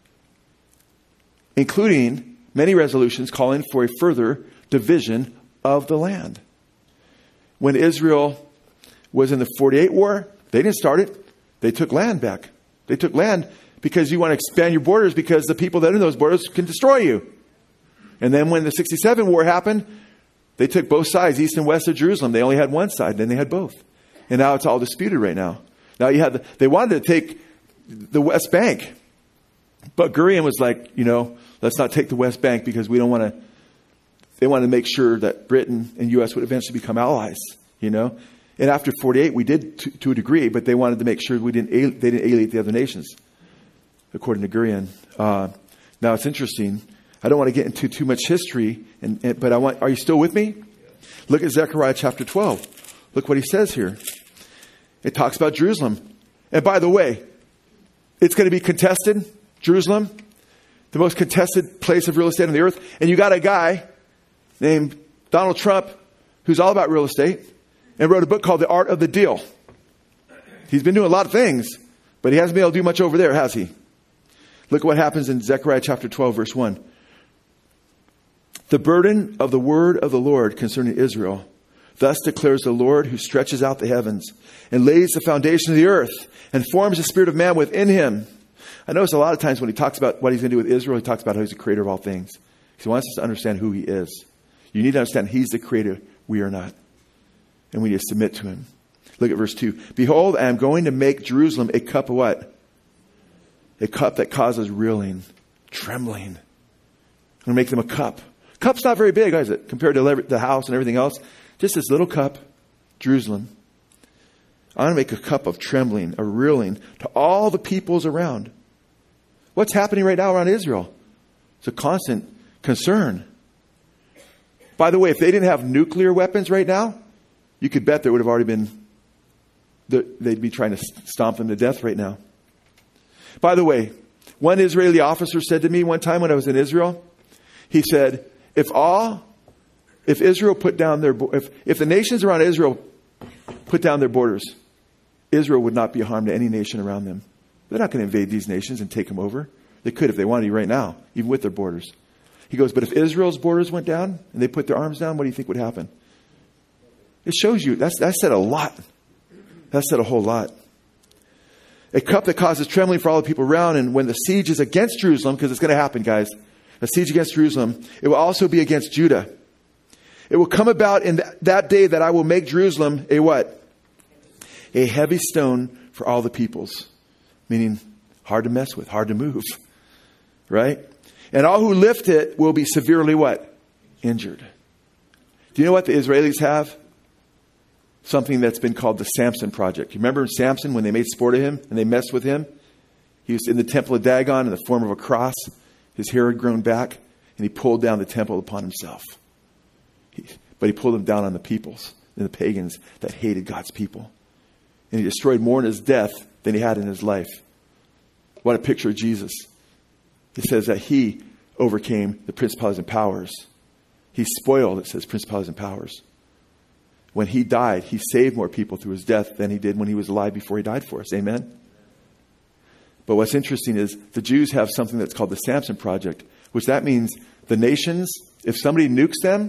Including many resolutions calling for a further division of the land. When Israel was in the forty-eight war, they didn't start it. They took land back. They took land because you want to expand your borders because the people that are in those borders can destroy you. And then when the sixty-seven war happened, They took both sides, east and west of Jerusalem. They only had one side, then they had both. And now it's all disputed right now. Now you had the, they wanted to take the West Bank. But Gurion was like, you know, let's not take the West Bank because we don't want to, they wanted to make sure that Britain and U S would eventually become allies, you know. And after forty-eight, we did to, to a degree, but they wanted to make sure we didn't, they didn't alienate the other nations, according to Gurion. Uh, now it's interesting. I don't want to get into too much history, and, and but I want, are you still with me? Look at Zechariah chapter twelve. Look what he says here. It talks about Jerusalem. And by the way, it's going to be contested, Jerusalem, the most contested place of real estate on the earth. And you got a guy named Donald Trump who's all about real estate and wrote a book called The Art of the Deal. He's been doing a lot of things, but he hasn't been able to do much over there, has he? Look at what happens in Zechariah chapter twelve, verse one. The burden of the word of the Lord concerning Israel. Thus declares the Lord, who stretches out the heavens and lays the foundation of the earth and forms the spirit of man within him. I notice a lot of times when he talks about what he's going to do with Israel, he talks about how he's the creator of all things. He wants us to understand who he is. You need to understand he's the creator. We are not. And we need to submit to him. Look at verse two. Behold, I am going to make Jerusalem a cup of what? A cup that causes reeling, trembling. I'm going to make them a cup. Cup's not very big, is it? Compared to the house and everything else. Just this little cup, Jerusalem. I'm going to make a cup of trembling, a reeling to all the peoples around. What's happening right now around Israel? It's a constant concern. By the way, if they didn't have nuclear weapons right now, you could bet there would have already been, they'd be trying to stomp them to death right now. By the way, one Israeli officer said to me one time when I was in Israel, he said, if all, if Israel put down their, if, if the nations around Israel put down their borders, Israel would not be a harm to any nation around them. They're not going to invade these nations and take them over. They could if they wanted to right now, even with their borders. He goes, but if Israel's borders went down and they put their arms down, what do you think would happen? It shows you, that's, that said a lot. That said a whole lot. A cup that causes trembling for all the people around. And when the siege is against Jerusalem, because it's going to happen, guys, a siege against Jerusalem, it will also be against Judah. It will come about in th- that day that I will make Jerusalem a what? A heavy stone for all the peoples. Meaning hard to mess with, hard to move. Right? And all who lift it will be severely what? Injured. Do you know what the Israelis have? Something that's been called the Samson Project. You remember Samson when they made sport of him and they messed with him? He was in the temple of Dagon in the form of a cross. His hair had grown back and he pulled down the temple upon himself. He, but he pulled them down on the peoples and the pagans that hated God's people. And he destroyed more in his death than he had in his life. What a picture of Jesus. It says that he overcame the principalities and powers. He spoiled, it says, principalities and powers. When he died, he saved more people through his death than he did when he was alive before he died for us. Amen? But what's interesting is the Jews have something that's called the Samson Project, which that means the nations, if somebody nukes them,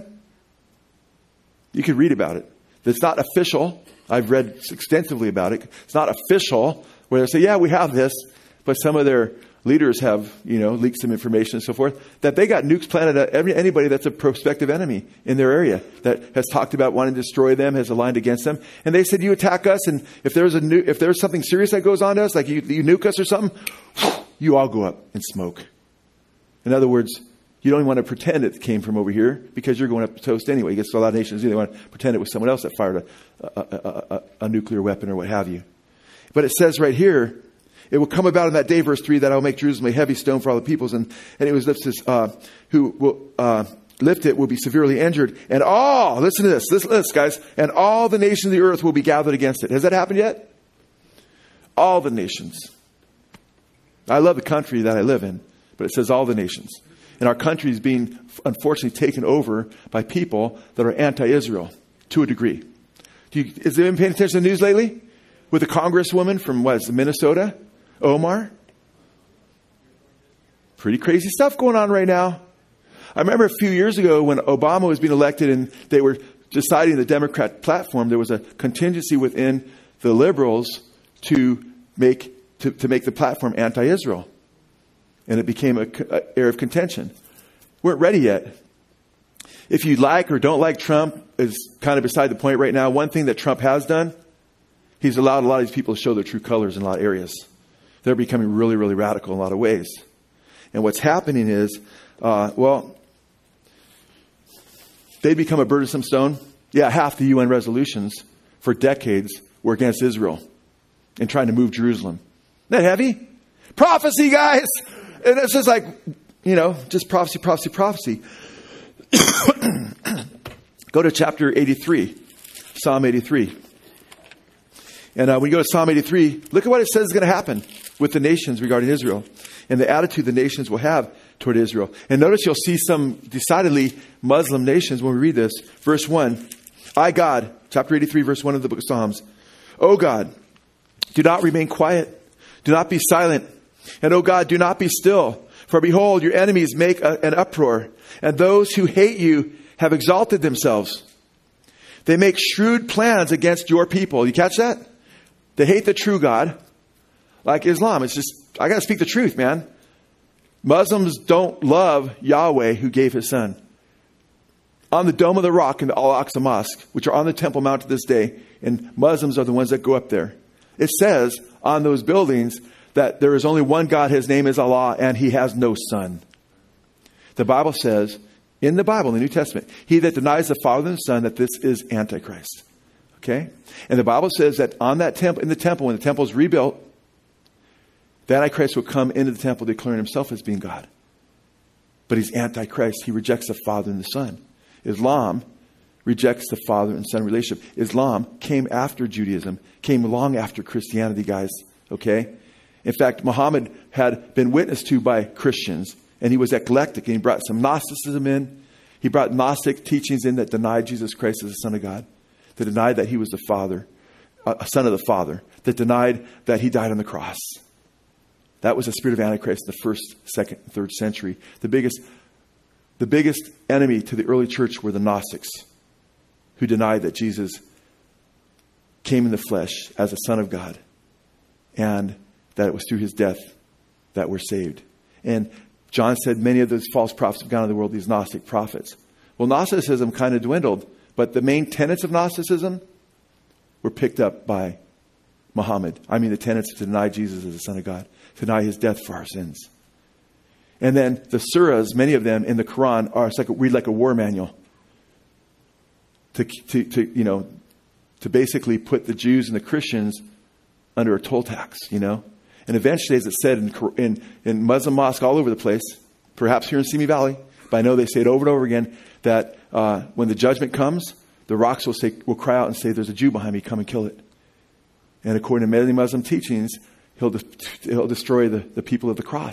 you could read about it. It's not official. I've read extensively about it. It's not official where they say, yeah, we have this. But some of their leaders have, you know, leaked some information and so forth, that they got nukes planted at every, anybody that's a prospective enemy in their area that has talked about wanting to destroy them, has aligned against them. And they said, you attack us, and if there's a nu- if there's something serious that goes on to us, like you, you nuke us or something, you all go up in smoke. In other words, you don't even want to pretend it came from over here because you're going up to toast anyway. Because a lot of nations do. They want to pretend it was someone else that fired a, a, a, a, a nuclear weapon or what have you. But it says right here, it will come about in that day, verse three, that I will make Jerusalem a heavy stone for all the peoples. And, and it was this, uh, who will uh, lift it will be severely injured. And all, listen to this, listen to this, guys. And all the nations of the earth will be gathered against it. Has that happened yet? All the nations. I love the country that I live in, but it says all the nations. And our country is being, unfortunately, taken over by people that are anti-Israel to a degree. Do you, has anyone paying attention to the news lately? With a congresswoman from, what is it, Minnesota? Omar? Pretty crazy stuff going on right now. I remember a few years ago when Obama was being elected and they were deciding the Democrat platform, there was a contingency within the liberals to make to, to make the platform anti-Israel. And it became an area of contention. We weren't ready yet. If you like or don't like Trump is kind of beside the point right now. One thing that Trump has done, he's allowed a lot of these people to show their true colors in a lot of areas. They're becoming really, really radical in a lot of ways. And what's happening is, uh, well, they become a burdensome stone. Yeah, half the U N resolutions for decades were against Israel and trying to move Jerusalem. Isn't that heavy? Prophecy, guys! And it's just like, you know, just prophecy, prophecy, prophecy. Go to chapter eighty-three, Psalm eighty-three. And uh, when you go to Psalm eighty-three, look at what it says is going to happen with the nations regarding Israel and the attitude the nations will have toward Israel. And notice you'll see some decidedly Muslim nations when we read this. Verse one, I, God, chapter eighty-three, verse one of the book of Psalms. O God, do not remain quiet. Do not be silent. And O God, do not be still. For behold, your enemies make a, an uproar, and those who hate you have exalted themselves. They make shrewd plans against your people. You catch that? They hate the true God, like Islam. It's just, I got to speak the truth, man. Muslims don't love Yahweh who gave his son. On the Dome of the Rock in the Al-Aqsa Mosque, which are on the Temple Mount to this day, and Muslims are the ones that go up there. It says on those buildings that there is only one God, his name is Allah, and he has no son. The Bible says, in the Bible, in the New Testament, he that denies the Father and the Son, that this is Antichrist. Okay? And the Bible says that on that temple, in the temple, when the temple is rebuilt, the Antichrist will come into the temple declaring himself as being God. But he's Antichrist. He rejects the Father and the Son. Islam rejects the Father and Son relationship. Islam came after Judaism, came long after Christianity, guys. Okay? In fact, Muhammad had been witnessed to by Christians, and he was eclectic, and he brought some Gnosticism in. He brought Gnostic teachings in that denied Jesus Christ as the Son of God, that denied that he was the Father, a son of the Father, that denied that he died on the cross. That was the spirit of Antichrist in the first, second, and third century. The biggest, the biggest enemy to the early church were the Gnostics, who denied that Jesus came in the flesh as a Son of God, and that it was through his death that we're saved. And John said many of those false prophets have gone into the world, these Gnostic prophets. Well, Gnosticism kind of dwindled, but the main tenets of Gnosticism were picked up by Muhammad. I mean, the tenets to deny Jesus as the Son of God, to deny his death for our sins. And then the surahs, many of them in the Quran, are it's like a, read like a war manual to, to, to, you know, to basically put the Jews and the Christians under a toll tax, you know. And eventually, as it said in, in, in Muslim mosques all over the place, perhaps here in Simi Valley, but I know they say it over and over again, that uh, when the judgment comes, the rocks will say, will cry out and say, there's a Jew behind me, come and kill it. And according to many Muslim teachings, he'll, de- he'll destroy the, the people of the cross.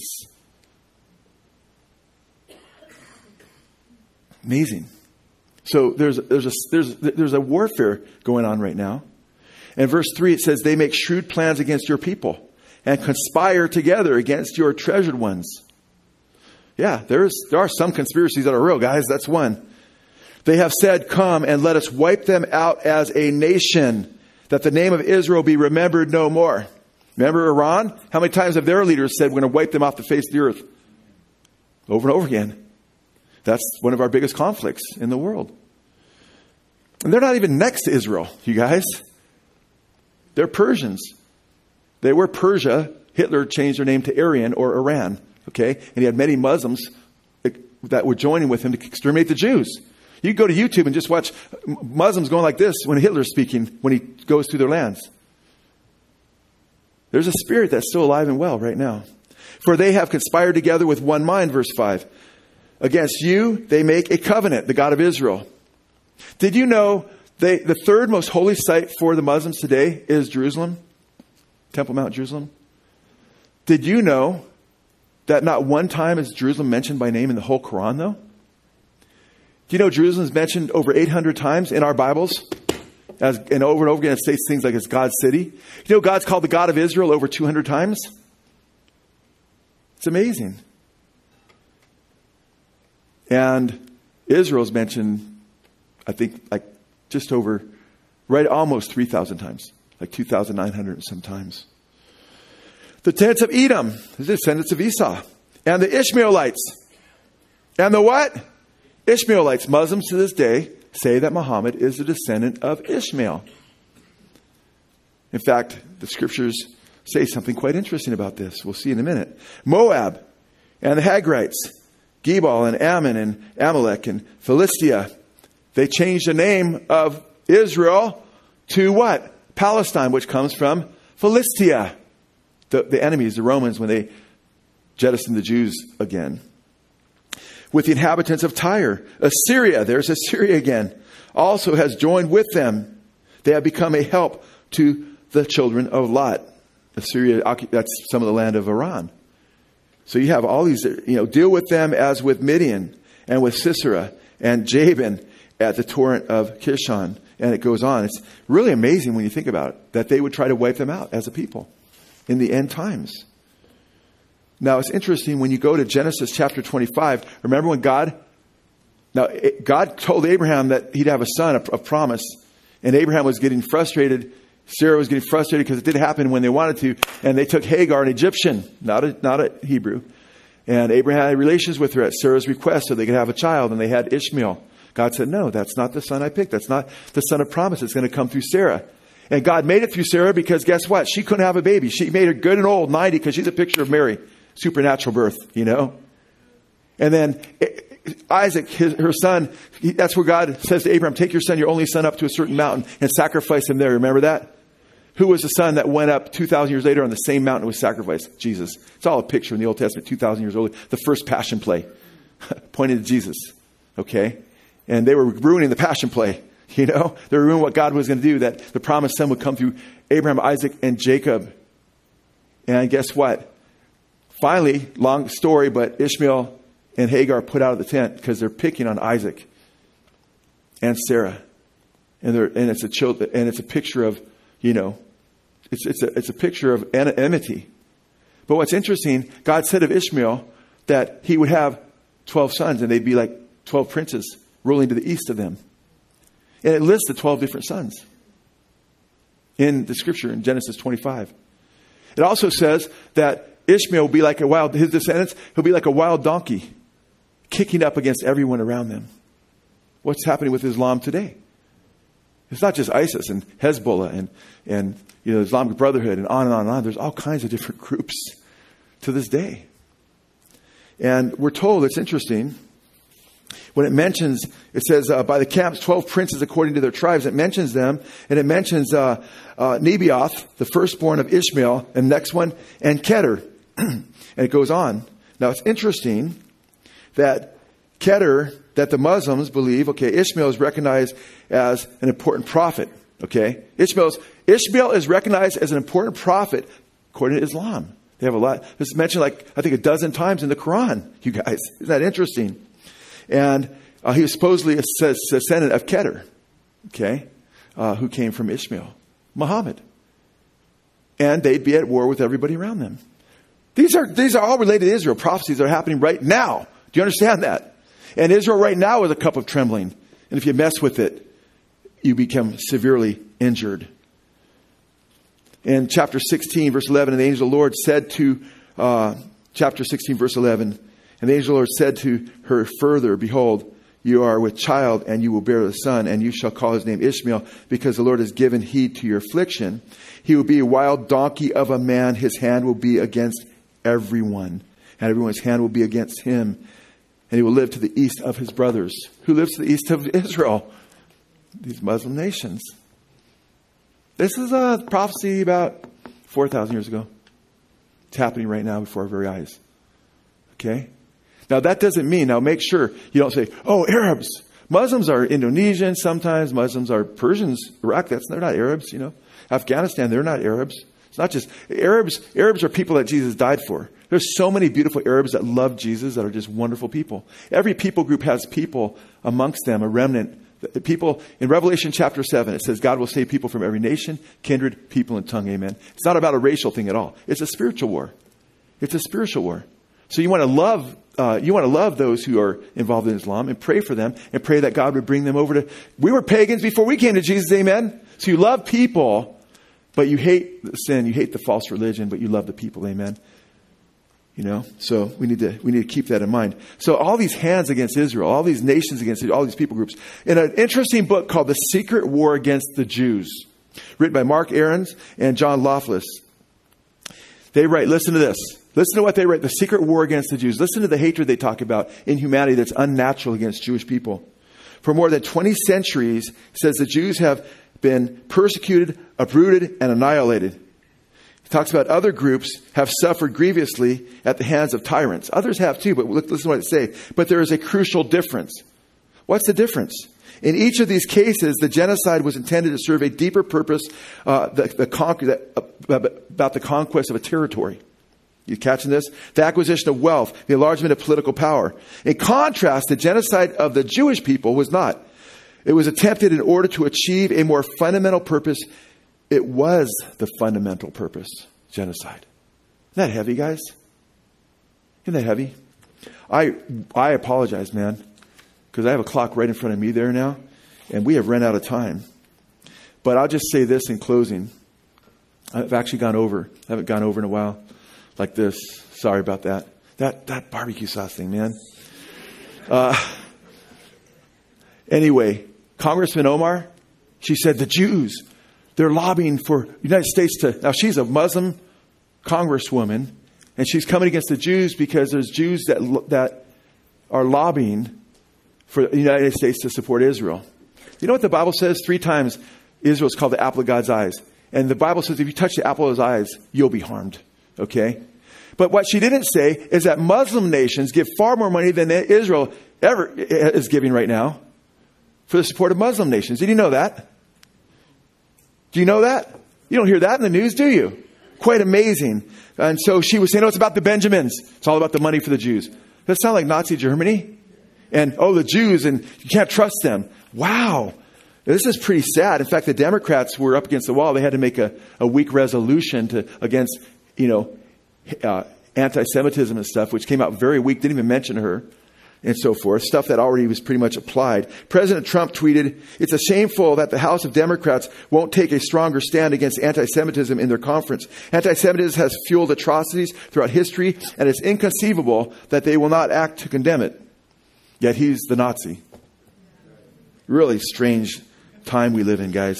Amazing. So there's, there's, a, there's, there's a warfare going on right now. And verse three, it says, they make shrewd plans against your people and conspire together against your treasured ones. Yeah, there's, there are some conspiracies that are real, guys. That's one. They have said, come and let us wipe them out as a nation, that the name of Israel be remembered no more. Remember Iran? How many times have their leaders said, we're going to wipe them off the face of the earth? Over and over again. That's one of our biggest conflicts in the world. And they're not even next to Israel, you guys. They're Persians. They were Persia. Hitler changed their name to Aryan or Iran. Okay? And he had many Muslims that were joining with him to exterminate the Jews. You go to YouTube and just watch Muslims going like this when Hitler's speaking, when he goes through their lands. There's a spirit that's still alive and well right now. For they have conspired together with one mind, verse five. Against you, they make a covenant, the God of Israel. Did you know they, the third most holy site for the Muslims today is Jerusalem? Temple Mount, Jerusalem. Did you know that not one time is Jerusalem mentioned by name in the whole Quran, though? Do you know Jerusalem is mentioned over eight hundred times in our Bibles? As, and over and over again it states things like it's God's city. You know God's called the God of Israel over two hundred times? It's amazing. And Israel's mentioned, I think, like just over, right, almost three thousand times. Like two thousand nine hundred sometimes. The descendants of Edom, the descendants of Esau. And the Ishmaelites. And the what? Ishmaelites, Muslims to this day, say that Muhammad is a descendant of Ishmael. In fact, the scriptures say something quite interesting about this. We'll see in a minute. Moab and the Hagrites, Gebal and Ammon and Amalek and Philistia, they changed the name of Israel to what? Palestine, which comes from Philistia. The, the enemies, the Romans, when they jettisoned the Jews again. With the inhabitants of Tyre, Assyria, there's Assyria again, also has joined with them. They have become a help to the children of Lot. Assyria, that's some of the land of Iran. So you have all these, you know, deal with them as with Midian and with Sisera and Jabin at the torrent of Kishon. And it goes on. It's really amazing when you think about it, that they would try to wipe them out as a people in the end times. Now, it's interesting when you go to Genesis chapter twenty-five. Remember when God, now God told Abraham that he'd have a son, a, a promise. And Abraham was getting frustrated. Sarah was getting frustrated because it didn't happen when they wanted to. And they took Hagar, an Egyptian, not a, not a Hebrew. And Abraham had relations with her at Sarah's request so they could have a child. And they had Ishmael. God said, no, that's not the son I picked. That's not the son of promise. It's going to come through Sarah. And God made it through Sarah because guess what? She couldn't have a baby. She made her good and old, ninety, because she's a picture of Mary. Supernatural birth, you know. And then Isaac, his, her son, he, that's where God says to Abraham, take your son, your only son, up to a certain mountain and sacrifice him there. Remember that? Who was the son that went up two thousand years later on the same mountain and was sacrificed? Jesus. It's all a picture in the Old Testament, two thousand years earlier. The first passion play pointed to Jesus. Okay? And they were ruining the passion play. You know, they were ruining what God was going to do, that the promised son would come through Abraham, Isaac, and Jacob. And guess what? Finally, long story, but Ishmael and Hagar put out of the tent because they're picking on Isaac and Sarah. And they're, and it's a child, and it's a picture of, you know, it's it's a it's a picture of enmity. But what's interesting, God said of Ishmael that he would have twelve sons and they'd be like twelve princes ruling to the east of them. And it lists the twelve different sons in the scripture in Genesis twenty-five. It also says that Ishmael will be like a wild, his descendants, he'll be like a wild donkey kicking up against everyone around them. What's happening with Islam today? It's not just ISIS and Hezbollah and, and you know, Islamic Brotherhood and on and on and on. There's all kinds of different groups to this day. And we're told, it's interesting, when it mentions, it says, uh, by the camps, twelve princes according to their tribes. It mentions them, and it mentions uh, uh, Nebaioth, the firstborn of Ishmael, and next one, and Kedar. And it goes on. Now, it's interesting that Kedar, that the Muslims believe, okay, Ishmael is recognized as an important prophet, okay? Ishmael's, Ishmael is recognized as an important prophet according to Islam. They have a lot. This is mentioned like, I think, a dozen times in the Quran, you guys. Isn't that interesting? And uh, he was supposedly a descendant of Kedar, okay, uh, who came from Ishmael, Muhammad. And they'd be at war with everybody around them. These are these are all related to Israel. Prophecies are happening right now. Do you understand that? And Israel right now is a cup of trembling. And if you mess with it, you become severely injured. In chapter sixteen, verse eleven, and the angel of the Lord said to, uh, chapter sixteen, verse eleven, and the angel of the Lord said to her further, behold, you are with child, and you will bear a son, and you shall call his name Ishmael, because the Lord has given heed to your affliction. He will be a wild donkey of a man. His hand will be against everyone, and everyone's hand will be against him. And he will live to the east of his brothers. Who lives to the east of Israel? These Muslim nations. This is a prophecy about four thousand years ago. It's happening right now before our very eyes. Okay? Now, that doesn't mean, now make sure you don't say, oh, Arabs. Muslims are Indonesians sometimes. Muslims are Persians. Iraq, that's, they're not Arabs, you know. Afghanistan, they're not Arabs. It's not just Arabs. Arabs are people that Jesus died for. There's so many beautiful Arabs that love Jesus that are just wonderful people. Every people group has people amongst them, a remnant. The people in Revelation chapter seven, it says God will save people from every nation, kindred, people, and tongue. Amen. It's not about a racial thing at all. It's a spiritual war. It's a spiritual war. So you want to love, uh, you want to love those who are involved in Islam and pray for them and pray that God would bring them over to. We were pagans before we came to Jesus. Amen. So you love people, but you hate the sin. You hate the false religion, but you love the people. Amen. You know, so we need to we need to keep that in mind. So all these hands against Israel, all these nations against Israel, all these people groups. In an interesting book called The Secret War Against the Jews, written by Mark Ahrens and John Loftus, they write, listen to this. Listen to what they write, The Secret War Against the Jews. Listen to the hatred they talk about in humanity that's unnatural against Jewish people. For more than twenty centuries, it says the Jews have been persecuted, uprooted, and annihilated. He talks about other groups have suffered grievously at the hands of tyrants. Others have too, but look, listen to what it says. But there is a crucial difference. What's the difference? In each of these cases, the genocide was intended to serve a deeper purpose, uh, the, the con- uh, about the conquest of a territory. You catching this? The acquisition of wealth, the enlargement of political power. In contrast, the genocide of the Jewish people was not. It was attempted in order to achieve a more fundamental purpose. It was the fundamental purpose, genocide. Isn't that heavy, guys? Isn't that heavy? I I apologize, man, because I have a clock right in front of me there now, and we have run out of time. But I'll just say this in closing. I've actually gone over. I haven't gone over in a while like this. Sorry about that. That that barbecue sauce thing, man. Uh, anyway, Congressman Omar, she said the Jews, they're lobbying for the United States to... Now, she's a Muslim congresswoman, and she's coming against the Jews because there's Jews that that are lobbying for the United States to support Israel. You know what the Bible says? Three times Israel is called the apple of God's eyes. And the Bible says if you touch the apple of his eyes, you'll be harmed. Okay? But what she didn't say is that Muslim nations give far more money than Israel ever is giving right now for the support of Muslim nations. Did you know that? Do you know that? You don't hear that in the news, do you? Quite amazing. And so she was saying, oh, it's about the Benjamins. It's all about the money for the Jews. Does that sound like Nazi Germany? And, oh, the Jews, and you can't trust them. Wow. This is pretty sad. In fact, the Democrats were up against the wall. They had to make a, a weak resolution to against, you know, uh, anti-Semitism and stuff, which came out very weak. Didn't even mention her. And so forth, stuff that already was pretty much applied. President Trump tweeted, it's a shameful that the House of Democrats won't take a stronger stand against anti-Semitism in their conference. Anti-Semitism has fueled atrocities throughout history, and it's inconceivable that they will not act to condemn it. Yet he's the Nazi. Really strange time we live in, guys.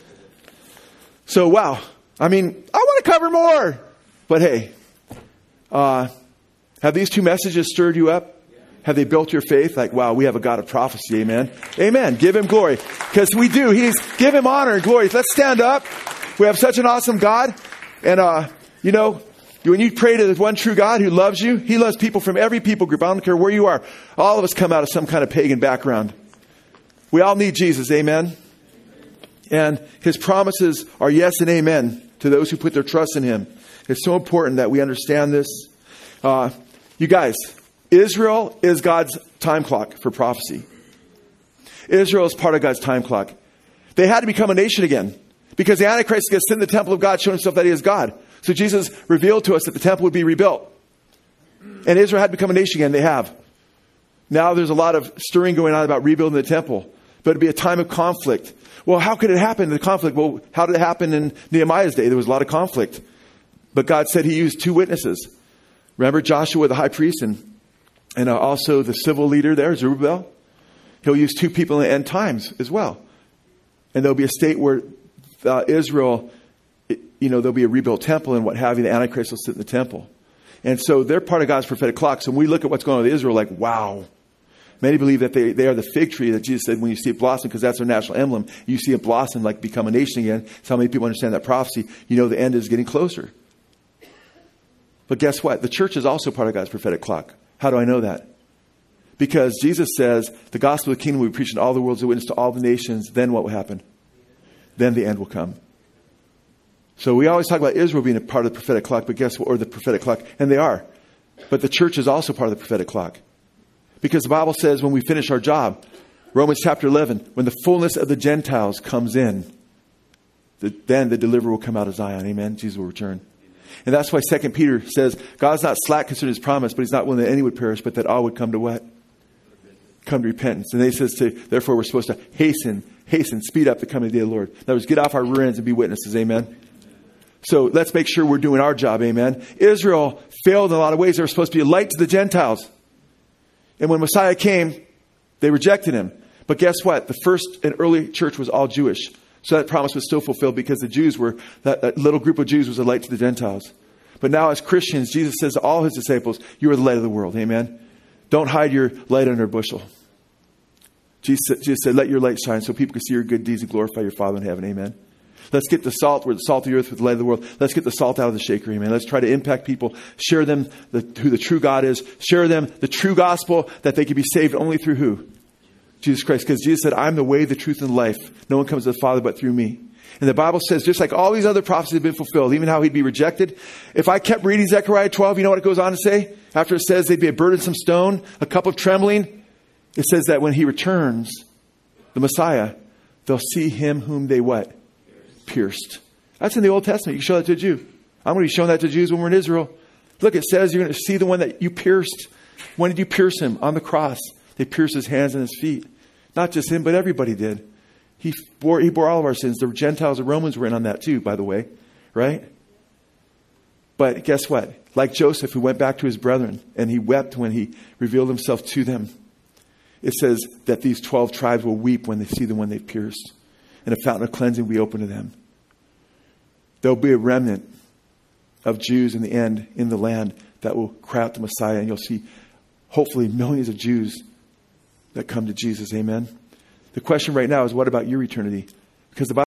So, wow. I mean, I want to cover more. But hey, uh, have these two messages stirred you up? Have they built your faith? Like, wow, we have a God of prophecy. Amen. Amen. Give him glory. Because we do. He's give him honor and glory. Let's stand up. We have such an awesome God. And, uh, you know, when you pray to the one true God who loves you, he loves people from every people group. I don't care where you are. All of us come out of some kind of pagan background. We all need Jesus. Amen. And his promises are yes and amen to those who put their trust in him. It's so important that we understand this. Uh, you guys, Israel is God's time clock for prophecy. Israel is part of God's time clock. They had to become a nation again because the Antichrist gets in the temple of God, showing himself that he is God. So Jesus revealed to us that the temple would be rebuilt. And Israel had to become a nation again. They have. Now there's a lot of stirring going on about rebuilding the temple. But it'd be a time of conflict. Well, how could it happen, the conflict? Well, how did it happen in Nehemiah's day? There was a lot of conflict. But God said he used two witnesses. Remember Joshua, the high priest, and And uh, also the civil leader there, Zerubbabel. He'll use two people in the end times as well. And there'll be a state where uh, Israel, it, you know, there'll be a rebuilt temple and what have you. The Antichrist will sit in the temple. And so they're part of God's prophetic clock. So when we look at what's going on with Israel, like, wow. Many believe that they, they are the fig tree that Jesus said when you see it blossom, because that's their national emblem. You see it blossom, like become a nation again. So many people understand that prophecy. You know the end is getting closer. But guess what? The church is also part of God's prophetic clock. How do I know that? Because Jesus says the gospel of the kingdom will be preached in all the world as a witness to all the nations. Then what will happen? Then the end will come. So we always talk about Israel being a part of the prophetic clock, but guess what? Or the prophetic clock. And they are. But the church is also part of the prophetic clock. Because the Bible says when we finish our job, Romans chapter eleven, when the fullness of the Gentiles comes in, the, then the deliverer will come out of Zion. Amen. Jesus will return. And that's why Second Peter says, God's not slack concerning his promise, but he's not willing that any would perish, but that all would come to what? Come to repentance. And then he says, to, therefore, we're supposed to hasten, hasten, speed up the coming day of the Lord. In other words, get off our rear ends and be witnesses. Amen. So let's make sure we're doing our job. Amen. Israel failed in a lot of ways. They were supposed to be a light to the Gentiles. And when Messiah came, they rejected him. But guess what? The first and early church was all Jewish. So that promise was still fulfilled because the Jews were, that, that little group of Jews was a light to the Gentiles. But now as Christians, Jesus says to all his disciples, you are the light of the world. Amen. Don't hide your light under a bushel. Jesus, Jesus said, let your light shine so people can see your good deeds and glorify your Father in heaven. Amen. Let's get the salt. We're the salt of the earth with the light of the world. Let's get the salt out of the shaker. Amen. Let's try to impact people. Share them the, who the true God is. Share them the true gospel that they can be saved only through who? Jesus Christ. Because Jesus said, I'm the way, the truth, and the life. No one comes to the Father but through me. And the Bible says, just like all these other prophecies have been fulfilled, even how he'd be rejected. If I kept reading Zechariah twelve, you know what it goes on to say? After it says they'd be a burdensome stone, a cup of trembling. It says that when he returns, the Messiah, they'll see him whom they what? Pierced. That's in the Old Testament. You can show that to a Jew. I'm going to be showing that to Jews when we're in Israel. Look, it says you're going to see the one that you pierced. When did you pierce him? On the cross. They pierced his hands and his feet. Not just him, but everybody did. He bore, he bore all of our sins. The Gentiles, the Romans were in on that too, by the way. Right? But guess what? Like Joseph, who went back to his brethren, and he wept when he revealed himself to them. It says that these twelve tribes will weep when they see the one they've pierced. And a fountain of cleansing will be open to them. There'll be a remnant of Jews in the end in the land that will cry out to Messiah. And you'll see, hopefully, millions of Jews that come to Jesus. Amen. The question right now is, what about your eternity? Because the Bible